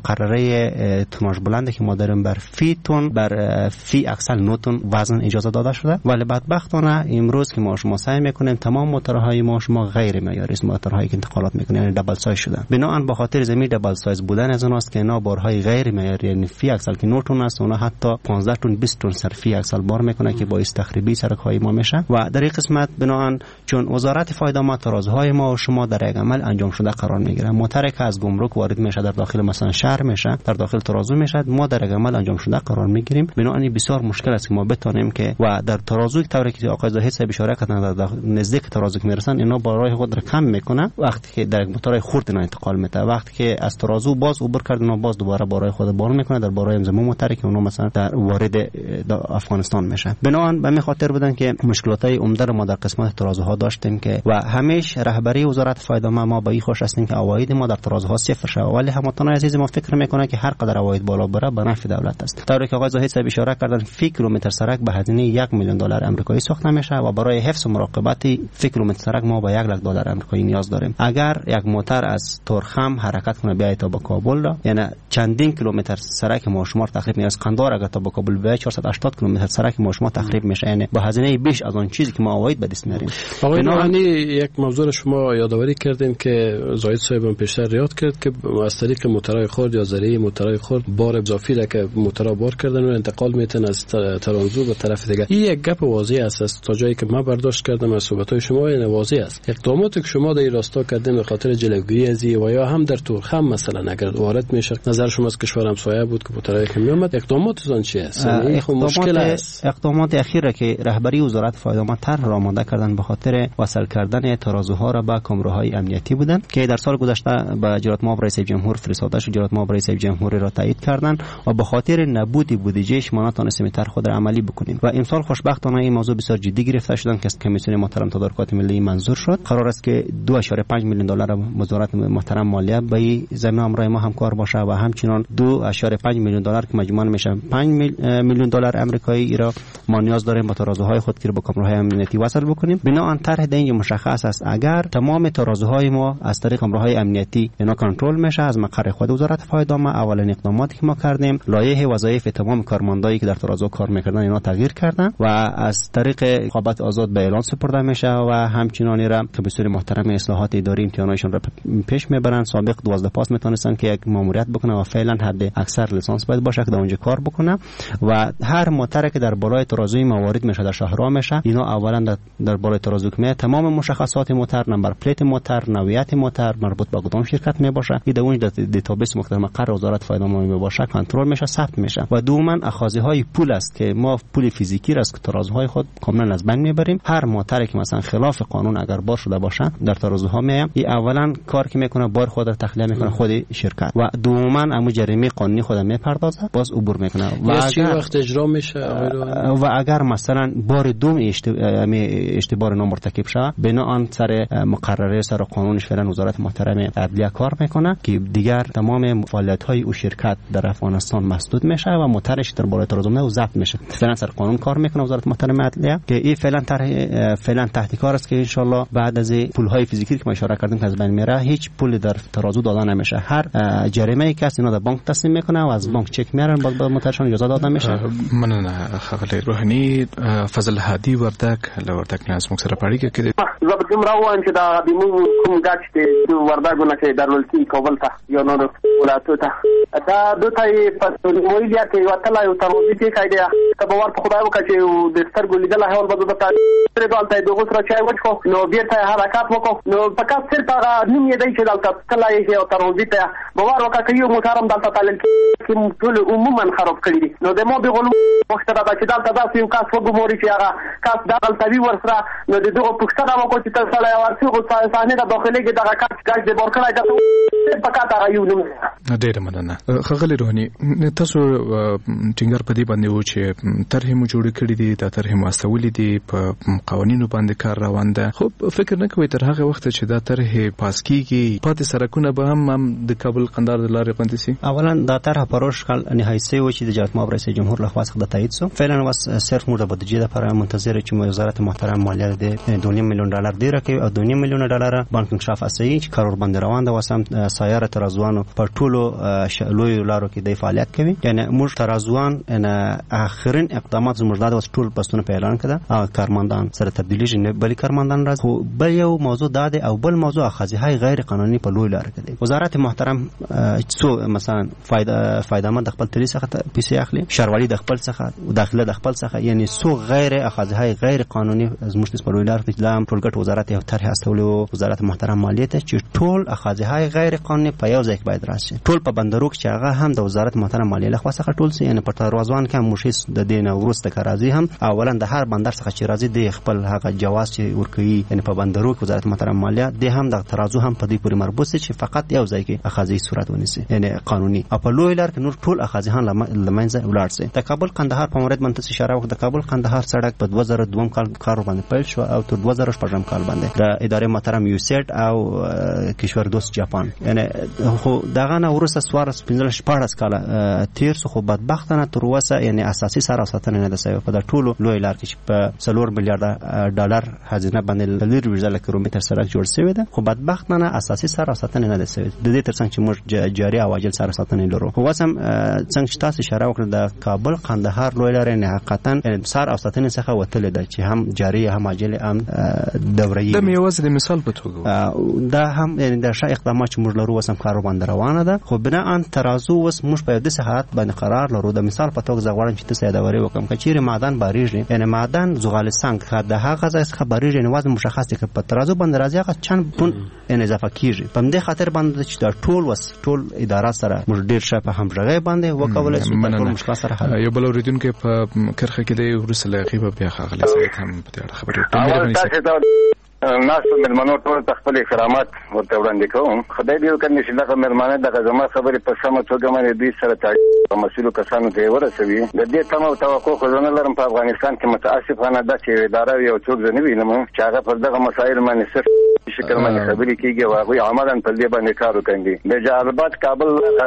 Speaker 19: مقرره توناژ بلند که ما داریم بر فی تن بر فی اکسل 9 تن وزن اجازه داده شده ولی بدبختانه امروز که ما شما سعی میکنیم تمام موتورهای ما شما غیر معیاری است. موتورهایی که انتقالات میکنن یعنی دبل سایز شدن بنابراین به خاطر زمین دبل سایز بودن از اون است که اینا بارهای غیر معیاری یعنی فی اکسل که 9 تن است اونا حتی 15 تن 20 تن سر فی اکسل بار میکنه که باعث تخریبی سرک‌های ما میشه و در این قسمت بنابراین چون وزارت فایده‌عامه ترازوهای ما و شما در یک عمل انجام شده قرار میگیره. موتوری که از گمرک وارد میشه در داخل مثلا شهر میشه در داخل ترازو میشه ما در یک عمل انجام شده قرار میگیریم. بنابراین بسیار مشکل است که ما بتونیم که و در ترازو طوری که آقای زاهد صاحب اشاره کردن در نزدیک ترازو که میرسن اینا بارهای خود را کم میکنه وقتی که در موتور خرد اینا انتقال میده. وقتی که از ترازو باز عبور کرد اینا باز دوباره بارهای خود بار میکنه در بارهای زمین موتوری که اونا مثلا در وارد افغانستان میشه. بنابراین به این خاطر بودن که مشکلات های عمده ما در قسمت ترازوها داشت گرفتیم که و همیشه رهبری وزارت فایدامند ما به این خوش هستیم که عواید ما در ترازوها صفر شه، ولی هموطن عزیز ما فکر میکنه که هر قدر عواید بالا بره به نفع دولت است. طوری که آقای زاهد صاحب اشاره کردن فی کیلومتر سرک به هزینه $1 میلیون آمریکایی ساخته میشه و برای حفظ و مراقبت فی کیلومتر سرک ما به $100,000 آمریکایی نیاز داریم. اگر یک موتر از تورخم حرکت کنه بیاید تا به کابل را، یعنی چندین کیلومتر سرک ما شما تخریب میشه. از قندار اگر تا به کابل بیاید 480 کیلومتر سرک ما شما تخریب میشه، یعنی با هزینه بیش از آن چیزی که ما عواید به دست میاریم.
Speaker 11: آقای روحانی یک موضوع شما یادآوری کردین که زاهد صاحب پیشتر یاد کرد که از طریق موترهای خرد یا ذریعه موترهای خرد بار اضافی را که موترها بار کردن و انتقال میتن از ترازو به طرف دیگه. این یک گپ واضح است تا جایی که من برداشت کردم از صحبت‌های شما، این واضح است. اقداماتی که شما در این راستا کردین به خاطر جلوگیری از و یا هم در تورخم مثلا اگر وارد میشه، نظر شما از کشور همسایه بود که موترهای که میومد، اقداماتتون چی است؟ این خب مشکل است.
Speaker 19: اقدامات اخیره که رهبری وزارت فایدامند طرح را آماده کردن به خاطر وصل کردن ترازوها را به کامراهای امنیتی بودند که در سال گذشته به اجرات ماب رئیس جمهور فرستاده شد. اجرات ماب رئیس جمهور را تایید کردند و به خاطر نبود بودجهش ما نتونستیم طرح خود را عملی بکنیم و امسال خوشبختانه این موضوع بسیار جدی گرفته شدن که کمیسیون محترم تدارکات ملی منظور شد. قرار است که $2.5 میلیون وزارت محترم مالیه به زمین همراه ما همکار باشه و همچنین $2.5 میلیون که مجموعاً میشه $5 میلیون آمریکایی را ما نیاز داریم با ترازوهای خود که با کامراهای امنیتی وصل بکنیم. بنابراین طرح اینجا مشخص است اگر تمام ترازوهای ما از طریق کامراهای امنیتی اینا کنترل میشه، از مقر خود وزارت فایدامند اولین اقداماتی که ما کردیم لایحه وظایف تمام کارمندایی که در ترازو کار میکردن اینا تغییر کردن و از طریق رقابت آزاد به اعلان سپرده میشه و همچنین را کمیسیون محترم اصلاحات اداری امتحاناتشون را پیش میبرن. سابق 12 پاس میتونستن که یک ماموریت بکنه و فعلا حد اکثر لیسانس باید باشه که در اونجا کار بکنه و هر موتر که در بالای ترازوی موارد میشه در شهرها میشه، اینا اولا در بالای ترازو که تمام مشخصات موتر، نمبر پلیت موتر، نوعیت موتر مربوط به کدام شرکت میباشه، این در اون دیتابیس مقر وزارت فایدامند میباشه، کنترل میشه، ثبت میشه. و دوما اخاذی‌های پول است که ما پول فیزیکی را از ترازوهای خود کاملا از بین میبریم. هر موتری که مثلا خلاف قانون اگر بار شده باشه در ترازوها میایم، این اولا کار که میکنه بار خود را تخلیه میکنه خود شرکت و دوما امو جریمه قانونی خود میپردازه، باز عبور میکنه و
Speaker 11: اگر وقت اجرا میشه
Speaker 19: و اگر مثلا بار دوم اشتباه نامرتکب شه، بناء سر مقرره سر قانونش فعلا وزارت محترم عدلیه کار میکنه که دیگر تمام فعالیت‌های او شرکت در افغانستان مسدود میشه و موترش در بالای ترازو و ضبط میشه. فعلا سر قانون کار میکنه وزارت محترم عدلیه که این فعلا تحت کار است که ان شاء الله بعد از پول‌های فیزیکی که ما اشاره کردیم که از بین میره، هیچ پول در ترازو داده نمیشه. هر جریمه‌ای که اینا در بانک تسلیم میکنه و از بانک چک میارن، بعد موترشون اجازه داده میشه.
Speaker 17: من خغلی روحانی فضل هادي وردک لوردک نه از موږ سره پاړیږي کې
Speaker 5: زبر جمره وان چې دا د موږ کوم ګټ چې وردګونه چې درولتي کابل ته یا نور ولایتو ته دا دوته په مویلیا کې وتلا یو تروزی کې کایده ته باور په خدای وکړي چې د سترګو لیدل هول بده ته تر دالته د غوسره چای وچو نو بیرته حرکت وکړو نو فقط صرف هغه نیم یې دی چې دالته تلا یې او تروزی ته باور وکړي یو محترم دالته تعلل کې ټول عموما خراب کړی دي نو د مو به غلو وخت دا چې دالته داسې یو کاس وګوري چې هغه کاس دالته وی ورسره نو د دغه پښتنه وکړي چې تل سره ورسره غوښتنه د داخلي کې دغه کاس ګاز د بورکړای دا فقط هغه یو نوم
Speaker 17: ډېر مننه. خغلی روحانی تاسو ټینګار په دې باندې و چې طرح مو جوړ کړی دي، دا طرح مو استولې دي، په قوانینو باندې کار روان ده. خو فکر نه کوئ تر هغه وخت چې دا طرح پاس کیږي پاتې سرکونه به هم د کابل قندار د لارې غوندې سي؟
Speaker 19: اولا دا طرح پروش کال نهایی سي و چې د جلات ماب رئیس جمهور لخوا څخه تایید شو. فعلا واس صرف مو د بودجه لپاره منتظر چې وزارت محترم مالیه د $2.5 میلیون دی راکوي او $2.5 میلیون بانک انکشاف اساسي چې کارور باندې روان ده. واسم سایره ترازوانو په ټولو لوی لارو کې د فعالیت کوي. یعنی موږ ترازوان ان اخرین اقدامات زموږ د ټول پستونه په اعلان کړه کارمندان سره تبدیلی نه بلی کارمندان راځي. خو بل یو موضوع داده او بل موضوع اخذهای غیر قانوني په لوی لار کې دی. وزارت محترم څو مثلا فایدهمند خپل تلی څخه پیسې اخلي، شهروالي د خپل څخه او داخله د خپل څخه، یعنی څو غیر اخذهای غیر قانوني از مشت په لوی لار کې لام ټول ګټ وزارت یو طرح استولو وزارت محترم مالیه ته چې ټول اخذهای غیر قانوني په یو ځای کې باید راشي. ټول په بندروک چې هغه هم د وزارت محترم مالیه له خوا څخه ټول سي، یعنی په تروازوان کې هم مشیس د دین او ورسته کارازي هم اولا د هر بندر څخه چې راځي د خپل خپل هغه جواز چې ورکوي یعنی په بندرو کې وزارت محترم مالیه د هم د ترازو هم په دې پورې مربوط دي چې فقط یو ځای کې اخاذي صورت ونیسي یعنی قانوني او په لوی لار کې نور ټول اخاذیان لمنځه ولاړ سي. د کابل قندهار په مورد باندې اشاره وکړه. د کابل قندهار سړک په 2002 کال کار باندې پیل شو او تر 2014 کال باندې د ادارې محترم یوسیټ او کشور دوست جاپان یعنی خو دغه نه ورسته 14 کال تیر سو خو بدبختانه تر اوسه یعنی اساسي سره ساتنه نه ده سوی په د ټولو لوی لار کې په 4 میلیارډ ډالر خزینه باندې لری ورزله کیلومتر سړک جوړ شوی ده خو بدبختانه اساسي سره ساتنه نه ده سوی. د دې ترڅنګ چې موږ جاري او عاجل سره ساتنه لرو. خو وسم څنګه چې تاسو اشاره وکړه د کابل قندهار لوی لار نه حقیقتا سر او ساتنه څخه وتل ده چې هم جاري هم عاجل هم دوري. د میوز د مثال په توګه دا هم یعنی د شای اقدامات چې موږ لرو وسم کارو باندې روانه ده. خو بنا ان ترازو وس موږ په دې صحت باندې قرار لرو. د مثال په توګه زغوړم چې تاسو یادوري وکم کچیر معدن باریږي یعنی معدن زغالستان که د هغه ځای څخه باریږي یعنی وزن مشخص دی که په ترازو باندې راځي هغه چند پون یعنی اضافه کیږي. په دې خاطر باندې چې د ټول ادارات سره موږ ډیر ښه په همغږي باندې وکولای شو د ټول مشکل سره حل. یو بل اوریدونکو په کرخه کې د ورسله غیبه بیا خاغلی سید هم په دې اړه خبرې
Speaker 21: ناس په ملمنو ټول خپل احترامات ورته وړاندې کوم. خدای دې وکړي چې دغه ملمانه دغه زما خبرې په سمه توګه باندې دوی سره تعامل مسؤلو کسانو ته ورسوي. د دې تمه او توقع خو نه لرم په افغانستان کې متاسفانه د چې اداره یو څوک نه وینم چې هغه پر دغه مسایل باندې صرف شکل باندې خبرې کوي او هغه عملاً په دې باندې کار کوي. د جلالآباد کابل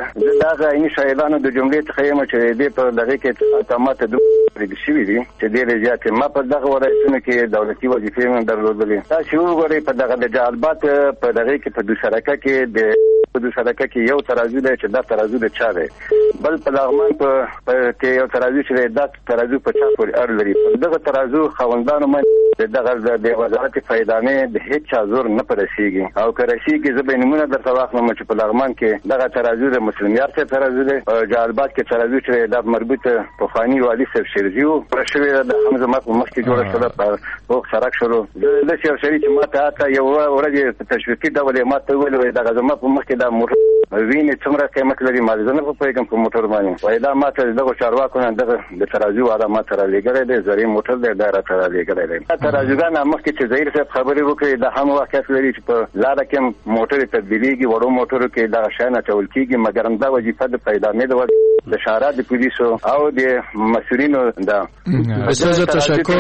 Speaker 21: دغه عیني شاهدانو د جملې څخه یم چې دې په دغه کې تمامه د شوی دي چې ډېر زیات ما په دغه ولایتونو کې دولتي وظیفې هم درلودلې. چې وګورئ په دغه د جلالآباد په دغه کې په دوسرکه کې د دوسرکه کې یو ترازو دی چې دا ترازو د چا دی. بل په لغمان په کې یو ترازو چې دا ترازو په چا پورې اړه لري. دغه ترازو خوندانو باندې دغه د وزارت فایدانې د هیڅ چا زور نه پرسیږي او که رسیږي زه به نمونه درته واخلم چې په لغمان کې دغه ترازو د مسلمیار څخه ترازو دی. جلالآباد کې ترازو چې د مربوط پخوانی والي صاحب شیرزیو پر شوی د حمزه مخ مخکې جوړه شوه په وګ سرک شروع د شیر شری چې ماته اته یو ورځ تشویقي ډول ماته ویل دغه زما په مخ کې د موټر وینې څومره قیمت لري ما زه نه پوهېږم په موټر باندې وای دا ماته دغه چارواکو نه دغه د ترازو والا ماته را لېږلی دی زری موټر دی دا راته را لېږلی دی. ترازوګان مخکې چې ظهیر صاحب خبرې وکړې دا هم واقعیت لري چې په لاره کې موټر تبدیلېږي وړو موټرو کې دغه شیان اچول کېږي مګر همدا وظیفه د پیدانې د شارع د پولیسو او د مسئولینو ده.
Speaker 11: بسیار تشکر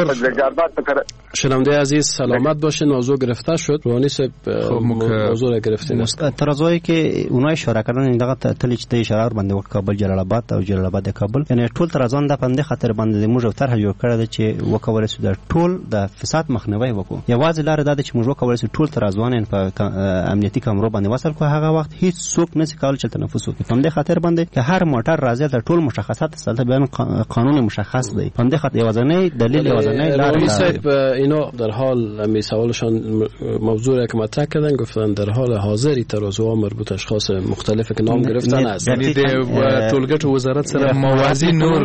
Speaker 11: شنونده عزیز سلامت باشین. موضوع گرفته شد روحانی صاحب موضوع را گرفتین است.
Speaker 19: ترازوی که اونها اشاره کردن دغه تلی چې اشاره باندې وکړ کابل جلال آباد او جلال آباد کابل یعنی ټول ترازوان د پنده خطر باندې موږ طرح جوړ کړی دی چې وکولای شو د ټول د فساد مخنیوي وکړو. یوازې لار دا چې موږ وکولای شو ټول ترازوان په امنیتي کامرو باندې وصل کو. هغه وخت هیڅ څوک نشي کولای چې تنفس وکړي. پنده خطر باندې که هر موټر راځي د ټول مشخصات سره بیان قانون مشخص دی. پنده خطر یوازنی دلیل یوازنی لار
Speaker 11: صاحب اینا در حال می سوالشان موضوع که مطرح کردن گفتن در حال حاضر ترازوها مربوط اشخاص مختلف که نام گرفتن است
Speaker 17: یعنی د ټولګټو وزارت سره موازی نور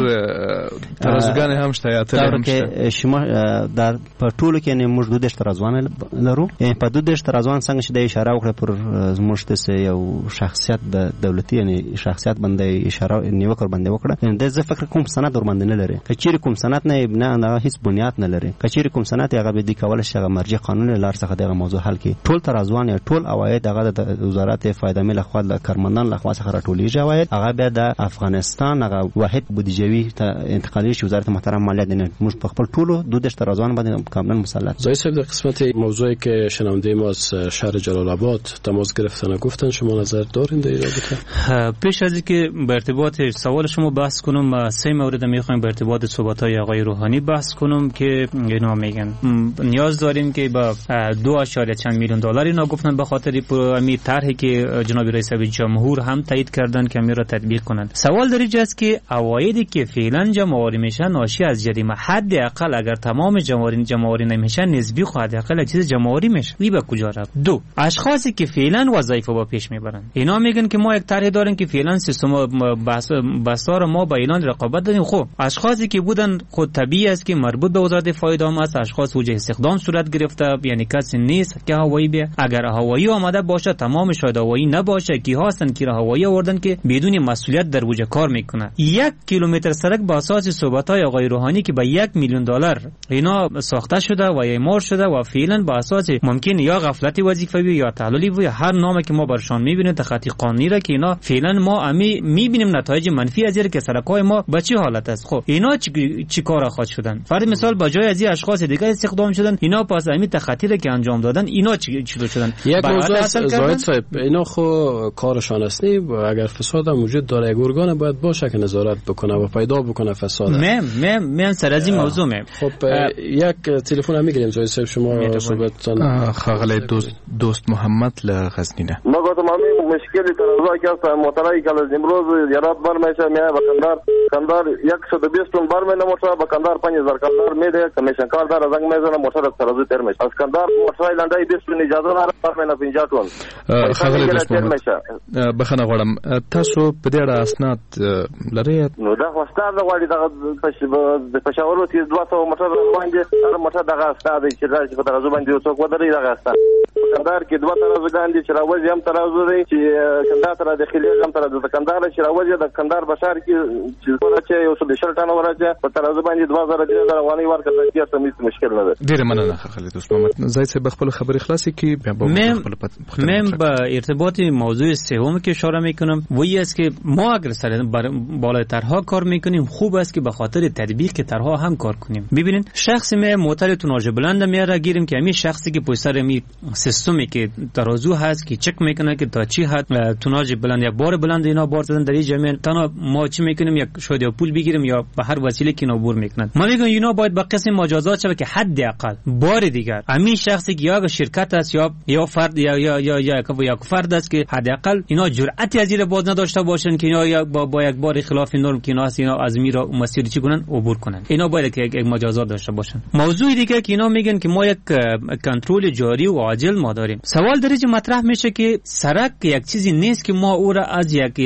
Speaker 17: ترازوګان هم شته یا تل هم شته.
Speaker 19: شما در په ټولو کې نه موږ 22 ترازوان لرو. په 22 ترازوان څنګه چې د اشاره وکړه پر موږ ته یو شخصیت د دولتي یعنی شخصیت باندې اشاره نیوکر باندې وکړه. یعنی د زه فکر کوم سند ور باندې نه لري. کچیر کوم سند نه ابنا هیڅ بنیاد نه لري. کچیر کوم سند هغه به د کول شي مرجع قانون لار څخه دغه موضوع حل کی. ټول ترازوان یا ټول عواید هغه د وزارت فایده مل خو د کارمندان لخوا څخه راټولېږي. عواید هغه به د افغانستان هغه واحد بودیجوي ته انتقالي شي وزارت محترم مالیه دنه موږ په خپل ټولو 22 ترازوان باندې کاملا مسلط.
Speaker 11: زای صاحب در قسمت موضوعی که شنونده ما از شهر جلال آباد تماس گرفتن گفتن شما نظر دارین در این رابطه؟
Speaker 18: پیش از اینکه به ارتباط سوال شما بحث کنم سه مورد میخوایم به ارتباط صحبت‌های آقای روحانی بحث کنم که اینا میگن نیاز داریم که با 2.چند میلیون دلار اینا گفتن به خاطر امی طرحی که جناب رئیس جمهور هم تایید کردن که امی را تطبیق کنند. سوال در اینجا است که عوایدی که فعلا جمع‌آوری میشن ناشی از جریمه حداقل اگر تمام جمع‌آوری نمیشن نسبی خواهد حداقل چیز جمع‌آوری میشه. این به کجا رفت؟ دو اشخاصی که فعلا وظایف با پیش میبرن اینا میگن که ما یک طرح داریم که فعلا سیستم بسار ما با اعلان رقابت دادیم. خب اشخاصی که بودن خود طبیعی است که مربوط به وزارت فایده است، اشخاص اشخاص وجه استخدام صورت گرفته، یعنی کسی نیست که هوایی بیه. اگر هوایی آمده باشه تمام شاید هوایی نباشه که هستن که هوایی آوردن که بدون مسئولیت در وجه کار میکنه. 1 کیلومتر سرک با اساس صحبت‌های آقای روحانی که به $1,000,000 اینا ساخته شده و اعمار شده و فعلا با اساس ممکن یا غفلت وظیفوی یا تعللی و هر نامی که ما برشان میبینیم تخطی قانونی را که اینا فعلا ما میبینیم نتایج منفی از که سرک‌های ما به چه حالت است. خب اینا چی کار خواهد شدن؟ فرض مثال با جای از اشخاص دیگه استخدام شدن، اینا پس همین تخطی را که انجام دادن اینا چی شدن؟
Speaker 11: یک موضوع زاهد صاحب اینا خو کارشان است نی، اگر فساد هم وجود داره یک ارگان باید باشه که نظارت بکنه و پیدا بکنه فساد.
Speaker 18: من سر از این موضوع
Speaker 11: خب یک تلفن هم میگیریم زاهد صاحب شما صحبتتان.
Speaker 17: خاله دوست محمد لغزنینه.
Speaker 3: ما گفتم همین مشکلی ترازا که است موترایی که از امروز یارات بر میشه میای کندار 120 تن بر میله موتر با کندار 5000 کندار میده کمیشن کار دار زنگ میزنه موتر از ترازو تر میشه از کندار موترای لندای 20 تن اجازه داره بر میله 50 تن.
Speaker 17: خاله دوست محمد بخنه غواړم تاسو په دې اړه اسناد لرئ؟
Speaker 3: نو دا واستاد غواړي د پښاورو چې 200 موټر باندې هر موټر دغه استاد چې راځي په ترازو باندې څوک ودرې دغه استاد کندار کې 2 ترازو باندې چې راوځي هم ترازو دی چې کندار تر داخلي هم تر د کندار چې راوځي د کندار بشار کې چې یو څه د شل ټانو ورته په ترازو باندې 2000 رواني ورکړل چې څه مشکل نه ده.
Speaker 17: ډیره مننه خاله دوست محمد. زاید صاحب خپل خبري خلاصي کی بیا
Speaker 18: من با ارتباط موضوع سوم که اشاره میکنم وی است که ما اگر سر بالای طرحها کار میکنیم خوب است که به خاطر تطبیق طرحها هم کار کنیم. ببینید شخصی موتر توناژ بلند میاره گیریم که همین شخصی که پشت سر می سیستمی که ترازو هست که چک میکنه که تا چی حد توناژ بلند یا بار بلند اینا بار زدن در این جمعیت تنها ما چی میکنیم یک شاید یا پول بگیریم یا به هر وسیله که اینا بور میکنن. ما میگم اینا باید به قسم مجازات شود که حداقل بار دیگر همین شخصی که یا شرکت است یا فرد یا فرد است که حداقل اینا جرأتی از این باز نداشته باشن که اینا با یک بار خلاف نرم که اینا از میرا مسیر چی کنن عبور کنن. اینا باید که یک مجازات داشته باشن. موضوع دیگه که اینا میگن که ما یک کنترل جاری و عاجل ما داریم. سوال در اینجا مطرح میشه که سرک یک چیزی نیست که ما او را از یک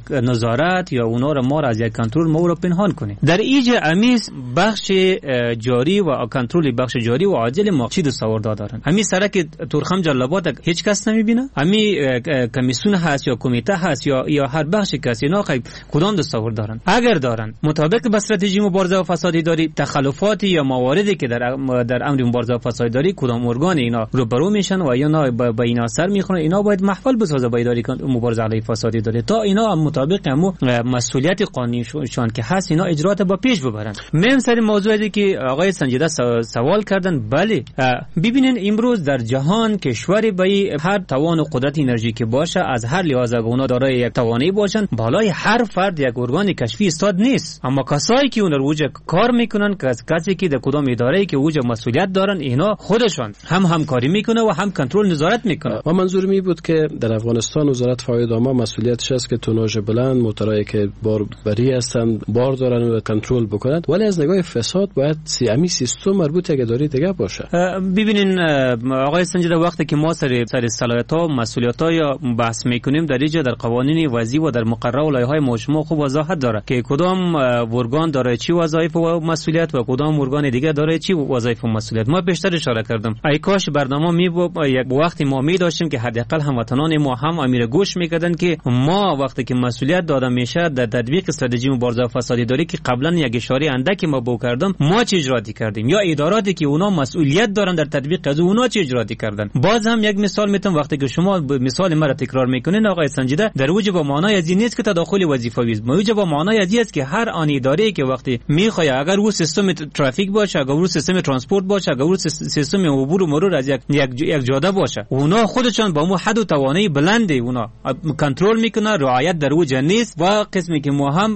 Speaker 18: نظارت یا اونا را ما را از یک کنترل ما او را پنهان کنیم. در اینجا امیز بخش جاری و کنترل بخش جاری و عاجل ما چی تصور دارن. همین سرک تورخم جلابات هیچ کس نمیبینه. همین کمیسیون هست یا کمیته هست یا هر بخش کسی اینا کدام تصور دارن؟ اگر دارن مطابق با استراتژی مبارزه با فساد اداری تخلفاتی یا مواردی که در امر مبارزه با فساد اداری کدام ارگان اینا روبرو میشن و اینا با اینا سر میخورن اینا باید محفل بسازه با اداری مبارزه علیه فساد اداری تا اینا مطابق هم مسئولیت قانونی شون که هست اینا اجرات با پیش ببرن. من سر موضوعی که آقای سنجیده سوال کردن بله ببینین امروز در جهان کشوری به هر توان و قدرت انرژی که باشه از هر لحاظ اونا دارای یک توانایی باشن بالای هر فرد یک ارگان کشفی استاد نیست اما کسایی که اون رو کار میکنن کسی که در کدام اداره که اوج مسئولیت دارن اینا خودشون هم همکاری میکنه و هم کنترل نظارت میکنه.
Speaker 11: و منظور می بود که در افغانستان وزارت فواید عامه مسئولیتش است که توناژ بلند موترایی که باربری هستند بار دارن و کنترل بکنند ولی از نگاه فساد باید همین سیستم مربوط یک اداره دیگه باشه.
Speaker 18: ببینین آقای سنجیده وقتی که ما سر صلاحیت‌ها مسئولیت‌ها یا بحث میکنیم در اینجا در قوانین وضعی و در مقرره و لایحه‌های مجموع خوب وضاحت داره که کدام ارگان داره چی وظایف و مسئولیت و کدام ارگان دیگه داره چی وظایف و مسئولیت. ما بیشتر اشاره کردم ای کاش برنامه یک وقتی ما می داشتیم که حداقل هموطنان ما هم امیر گوش میکردن که ما وقتی که مسئولیت داده میشه در تطبیق استراتژی مبارزه با فساد اداری که قبلا یک اشاره اندکی ما بو کردم ما چه اجرااتی کردیم یا اداراتی که اونا مسئولیت دارن در تطبیق از اونا چه اجرااتی کردن. باز هم یک مثال میتونم وقتی که شما مثال مرا تکرار میکنین آقای سنجیده در اوج با معنای از این نیست که تداخل وظیفوی است. اوج با معنای از این است که هر آن اداره که وقتی میخواد اگر او سیستم ترافیک باشه اگر او سیستم ترانسپورت باشه اگر او سیستم عبور و مرور از یک جاده باشه اونا خودشون با مو حد و توانایی بلنده اونا کنترل میکنه رعایت در اوج نیست و قسمی که ما هم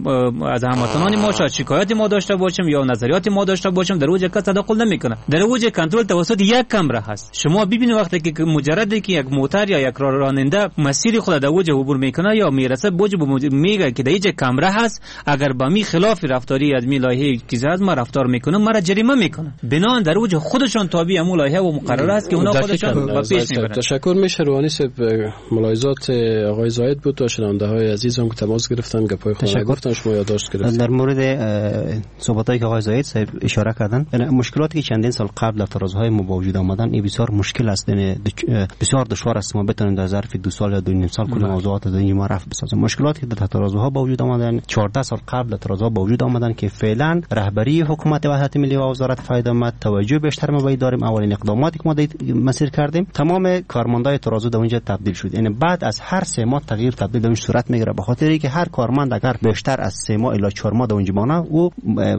Speaker 18: از هموطنان ما شاید شکایت ما داشته باشیم یا نظریات ما داشته باشیم در اوج کس تداخل نمیکنه. در اوج کنترل توسط یک کمره هست. شما ببینید وقتی که مجرد که یک موتر یا یک راننده مسیر خود در اوج عبور میکنه یا میرسه بوج میگه که در اینجا کمره هست اگر با می خلاف رفتاری از می لایحه چیز از ما رفتار میکنه مرا جریمه میکنه. بنان در اوج خودشون تابع امو لایحه و مقرره است که اونا خودشان پیش میبرن.
Speaker 11: تشکر میشه. روحانی صاحب، ملاحظات آقای زاید بود و شنونده های عزیزم که تماس گرفتن گپای خود گفتن، شما یادداشت گرفتید. در مورد صحبتایی که آقای زاید صاحب اشاره کردن، مشکلاتی که چندین سال قبل در ترازوهای ما با وجود آمدن این بسیار مشکل است، بسیار دشوار است ما بتونیم در ظرف 2 سال یا 2.5 سال کل موضوعات در ما رفع بسازیم. مشکلاتی که در ترازوها با وجود آمدن 14 سال قبل در ترازوها با وجود آمدن که فعلا رهبری حکومت وحدت ملی و وزارت فاید آمد توجه بیشتر ما باید داریم. اولین اقداماتی که ما مسیر کردیم، تمام کارمندای ترازو در اونجا تبدیل شد. یعنی بعد از هر 3 ماه تغییر تبدیل در اون صورت میگیره، به خاطر اینکه هر کارمند اگر بیشتر از 3 ماه الی 4 ماه در اونجا مانه او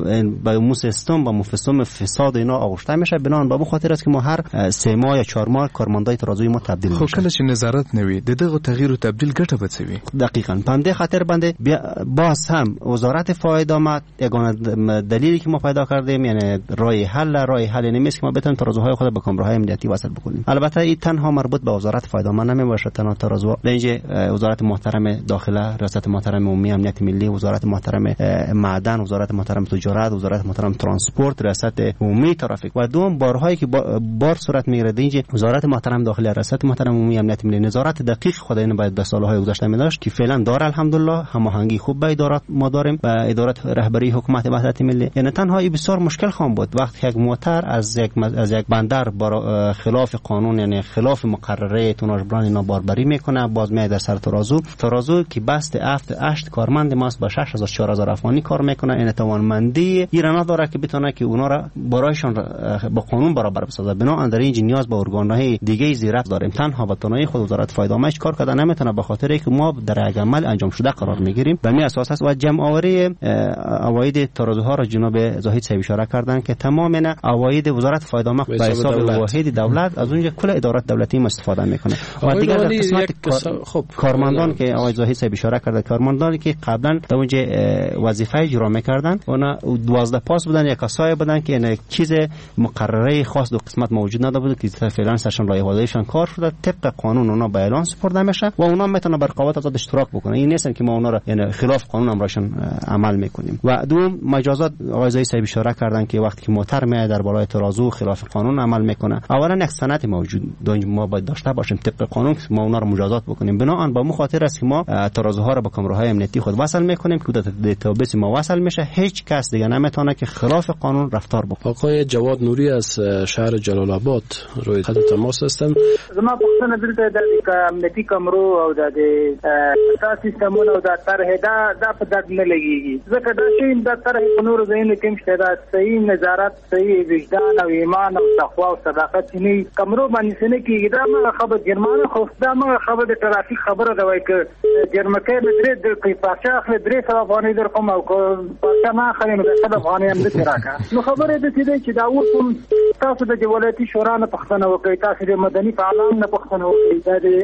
Speaker 11: با مو سیستم با مفهوم فساد اینا آغشته میشه. بنابراین به خاطر است که ما هر 3 ماه یا 4 ماه کارمندای ترازوی ما تبدیل میشه.
Speaker 17: خو کله چې نظارت نوي د دغه تغییر او تبدیل ګټه بچوي.
Speaker 11: دقیقاً پنده خاطر بنده باز هم وزارت فاید آمد یگانه دلیلی که ما پیدا کردیم، یعنی راه حل نمیست که ما بتونیم ترازوهای خود به کامراهای امنیتی وصل بکنیم. البته این تنها مربوط به وزارت فاید آمد نمیباشه، تنها ترازو اینجا وزارت محترم داخله، ریاست محترم عمومی امنیت ملی، وزارت محترم معدن، وزارت محترم تجارت، وزارت محترم ترانسپورت، ریاست عمومی ترافیک و دوم بارهایی که بار صورت میگیره اینجا وزارت محترم داخله، ریاست محترم عمومی امنیت ملی نظارت دقیق خود این باید در سالهای گذشته می‌داشت که فعلا داره. الحمدلله هماهنگی خوب با ادارات ما داریم، با ادارات رهبری حکومت وحدت ملی. یعنی تنها این بسیار مشکل خواهد بود وقتی یک موتر از یک بندر خلاف قانون، یعنی خلاف مقرره توناژبران اینا باربری میکنه، باز میاد در سر ترازو که بست 7-8 کارمند ماست با 6000-4000 افغانی کار میکنه. این توانمندی ایران داره که بتونه که اونا را برایشان با قانون برابر بسازه. بنابراین در این نیاز به ارگان‌های دیگه زیرک داریم. تنها به تنهایی خود وزارت فاید آمد کار کرده نمیتونه، به خاطر اینکه ما در یک عمل انجام شده قرار میگیریم. به این اساس است و جمع آوری عواید ترازوها را جناب زاهد صاحب اشاره کردن که تمام اینا عواید وزارت فاید آمد به حساب واحد دولت از اونجا کل ادارات دولتی استفاده میکنه. و دیگر در قسمت کارمندان که آقای زاهد صاحب اشاره کرده، کارمندانی که قبلا در اونجا وظیفه اجرا میکردن اونا 12 پاس بودن یا کسای بودن که این چیز مقرره خاص دو قسمت موجود نداشت که فعلا سرشان لایحه‌هایشان کار شده، طبق قانون اونا به اعلان سپرده میشه و اونا میتونه بر قوت آزاد اشتراک بکنه. این نیست که ما اونا را یعنی خلاف قانون امرشان عمل میکنیم. و دوم مجازات آقای زاهد صاحب اشاره کردن که وقتی که موتر میاد در بالای ترازو خلاف قانون عمل میکنه، اولا یک سند موجود ما باید داشته باشیم طبق قانون که ما اونا را مجازات بکنیم. بنابراین با خاطر است که ما ترازوها را با کامراهای امنیتی خود وصل میکنیم که در دیتابیس ما وصل میشه، هیچ کس دیگه نمیتونه که خلاف قانون رفتار بکنه. آقای جواد نوری از شهر جلال آباد روی خط تماس هستند.
Speaker 20: زما پوښتنه دلته د امنیتي کمرو او د سیستمونو او د طرح دا په درد نه لګيږي، ځکه دا شی د طرح په نورو ځایونو کې مشته دا صحیح نظارت، صحیح وجدان او ایمان او تقوا او صداقت نه کمرو باندې څنګه کېږي. دا ما خبر جرمانه خو دا ما خبر د ترافیک خبره دا وایي چې جرمکه متر د پاچا خپل 300 افغانۍ در کوم او پاچا ما خلې نو 100 افغانۍ هم د راکا. نو خبره د دې چې دا اوس تاسو د ولایتي شورا نه پښتنه وکړئ، تاسو د مدني فعالان نه پښتنه وکړئ،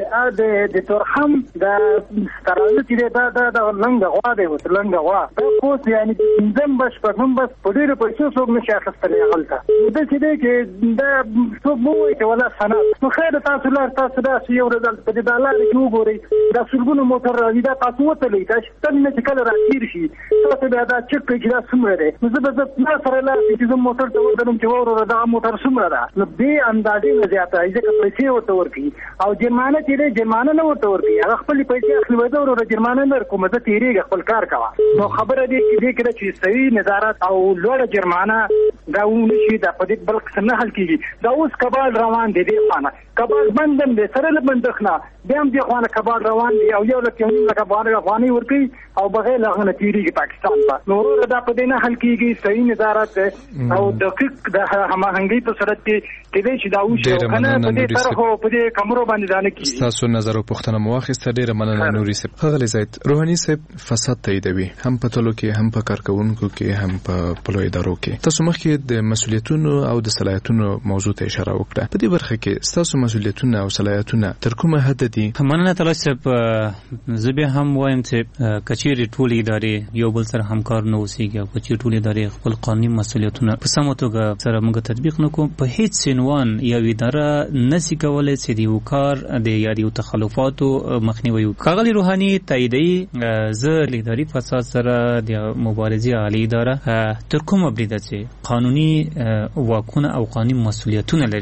Speaker 20: د تورخم د سترالو چې دا لنګ غوا دی او لنګ غوا دا کوس یعنی زم بش په هم بس په ډیره پیسو څوک نشي اخیستلی غلطه د چې دی چې دا څوک مو وایي چې ولا سند نو خیر تاسو دا یو رزلټ په دې ډالر کې وګورئ، دا سلګونو موټر راځي، دا تاسو وتلی تاسو تنه چې کله راځي شي تاسو بیا دا چک کې دا څومره دی نو زه به نه سره لا چې زه موټر ته ودرم چې وره دا موټر څومره ده نو دې اندازې نه زیاته ځکه پیسې ورته ورکړي او جرمانه چې دی جرمانه نه ورته ورکړي، هغه خپل پیسې اخلي وځي ورته جرمانه نه ورکوم، زه تیریږم خپل کار کوه. نو خبره دې چې صحیح نظارت او لوړه جرمانه دا ونشي دا په دې بلک نه حل کیږي. دا اوس کبال روان دي دې خانه کبال بندم دې سره له بندخنه بیا هم دې خانه کبال روان دي او یو لکه افغاني ورکي او بغیر لغنه تیریږي پاکستان ته. نو دا په دې نه حل کیږي صحیح نظارت او دقیق د هماهنګي په صورت کې دې چې دا وشي کنه په دې طرح په دې کمرو باندې ځان کې
Speaker 17: تاسو نظر او پوښتنه مواخسته ډیره مننه نوري صاحب. خغلی زید روحاني صاحب فساد تاییدوي هم په تلو کې هم په کارکونکو کې هم په پلو ادارو کې. تاسو مخکې د مسولیتونو او د صلاحیتونو موضوع ته اشاره وکړه. په دې برخه کې تاسو مسولیتونه او صلاحیتونه تر کومه حد دي؟
Speaker 18: مننه تاسو صاحب. زه به هم وایم چې کچېری ټول ادارې یو بل سره همکار نه اوسېږي او کچېری ټول ادارې خپل قانوني مسولیتونه په سمه توګه سره موږ تطبیق نکوو. په هیڅ عنوان یو اداره نشي کولای چې د یو کار د یو تخلفاتو مخنیوي وکړي. ښاغلی روحاني تاییدوي زه اداري فساد سره د مبارزې عالی اداره تر کومه بریده چې قانوني واکونه او قانوني مسولیتونه لري دوی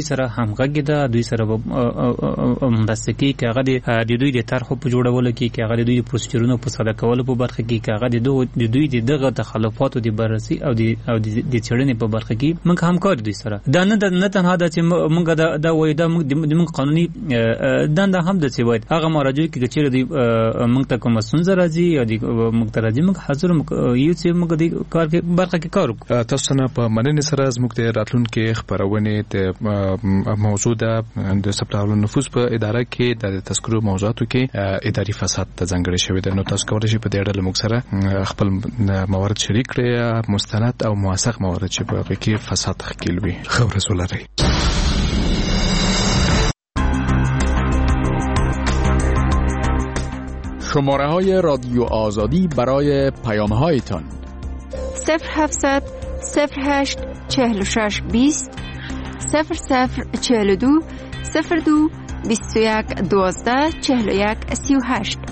Speaker 18: سره همغږي ده، دوی سره مرسته کوي چې هغه د دوی د طرحو په جوړولو کې، چې هغه د دوی د پروسیجرونو په ساده کولو په برخه کې، چې هغه د دوی دغه تخلفاتو د بررسي او د څېړنې په برخه کې موږ همکار دوی سره. دا نه تنها ده چې موږ دا وایو، دا موږ قانوني دنده هم ده چې باید هغه مراجع کې چیرې دوی موږ ته کومه ستونزه راځي یا موږ ته راځي، موږ حاضر یو چې موږ د کار کې برخه کې کار وکړو.
Speaker 17: تاسو نه په مننې سره زموږ د راتلونکي خبرونه د موضوع د سپلال نفوذ په اداره کې د تذکرو موضوعاتو کې اداري فساد ته ځانګړی شوی دی. نو تاسو کولی شئ په دې اړه موږ سره خپل موارد شریک کړئ، مستند او موثق موارد چې په هغه کې فساد تحقیق وي. خبر ولرئ.
Speaker 10: شماره های رادیو آزادی برای پیام هایتان
Speaker 7: 0700 08 46 20 0042 02 21 12 41 38.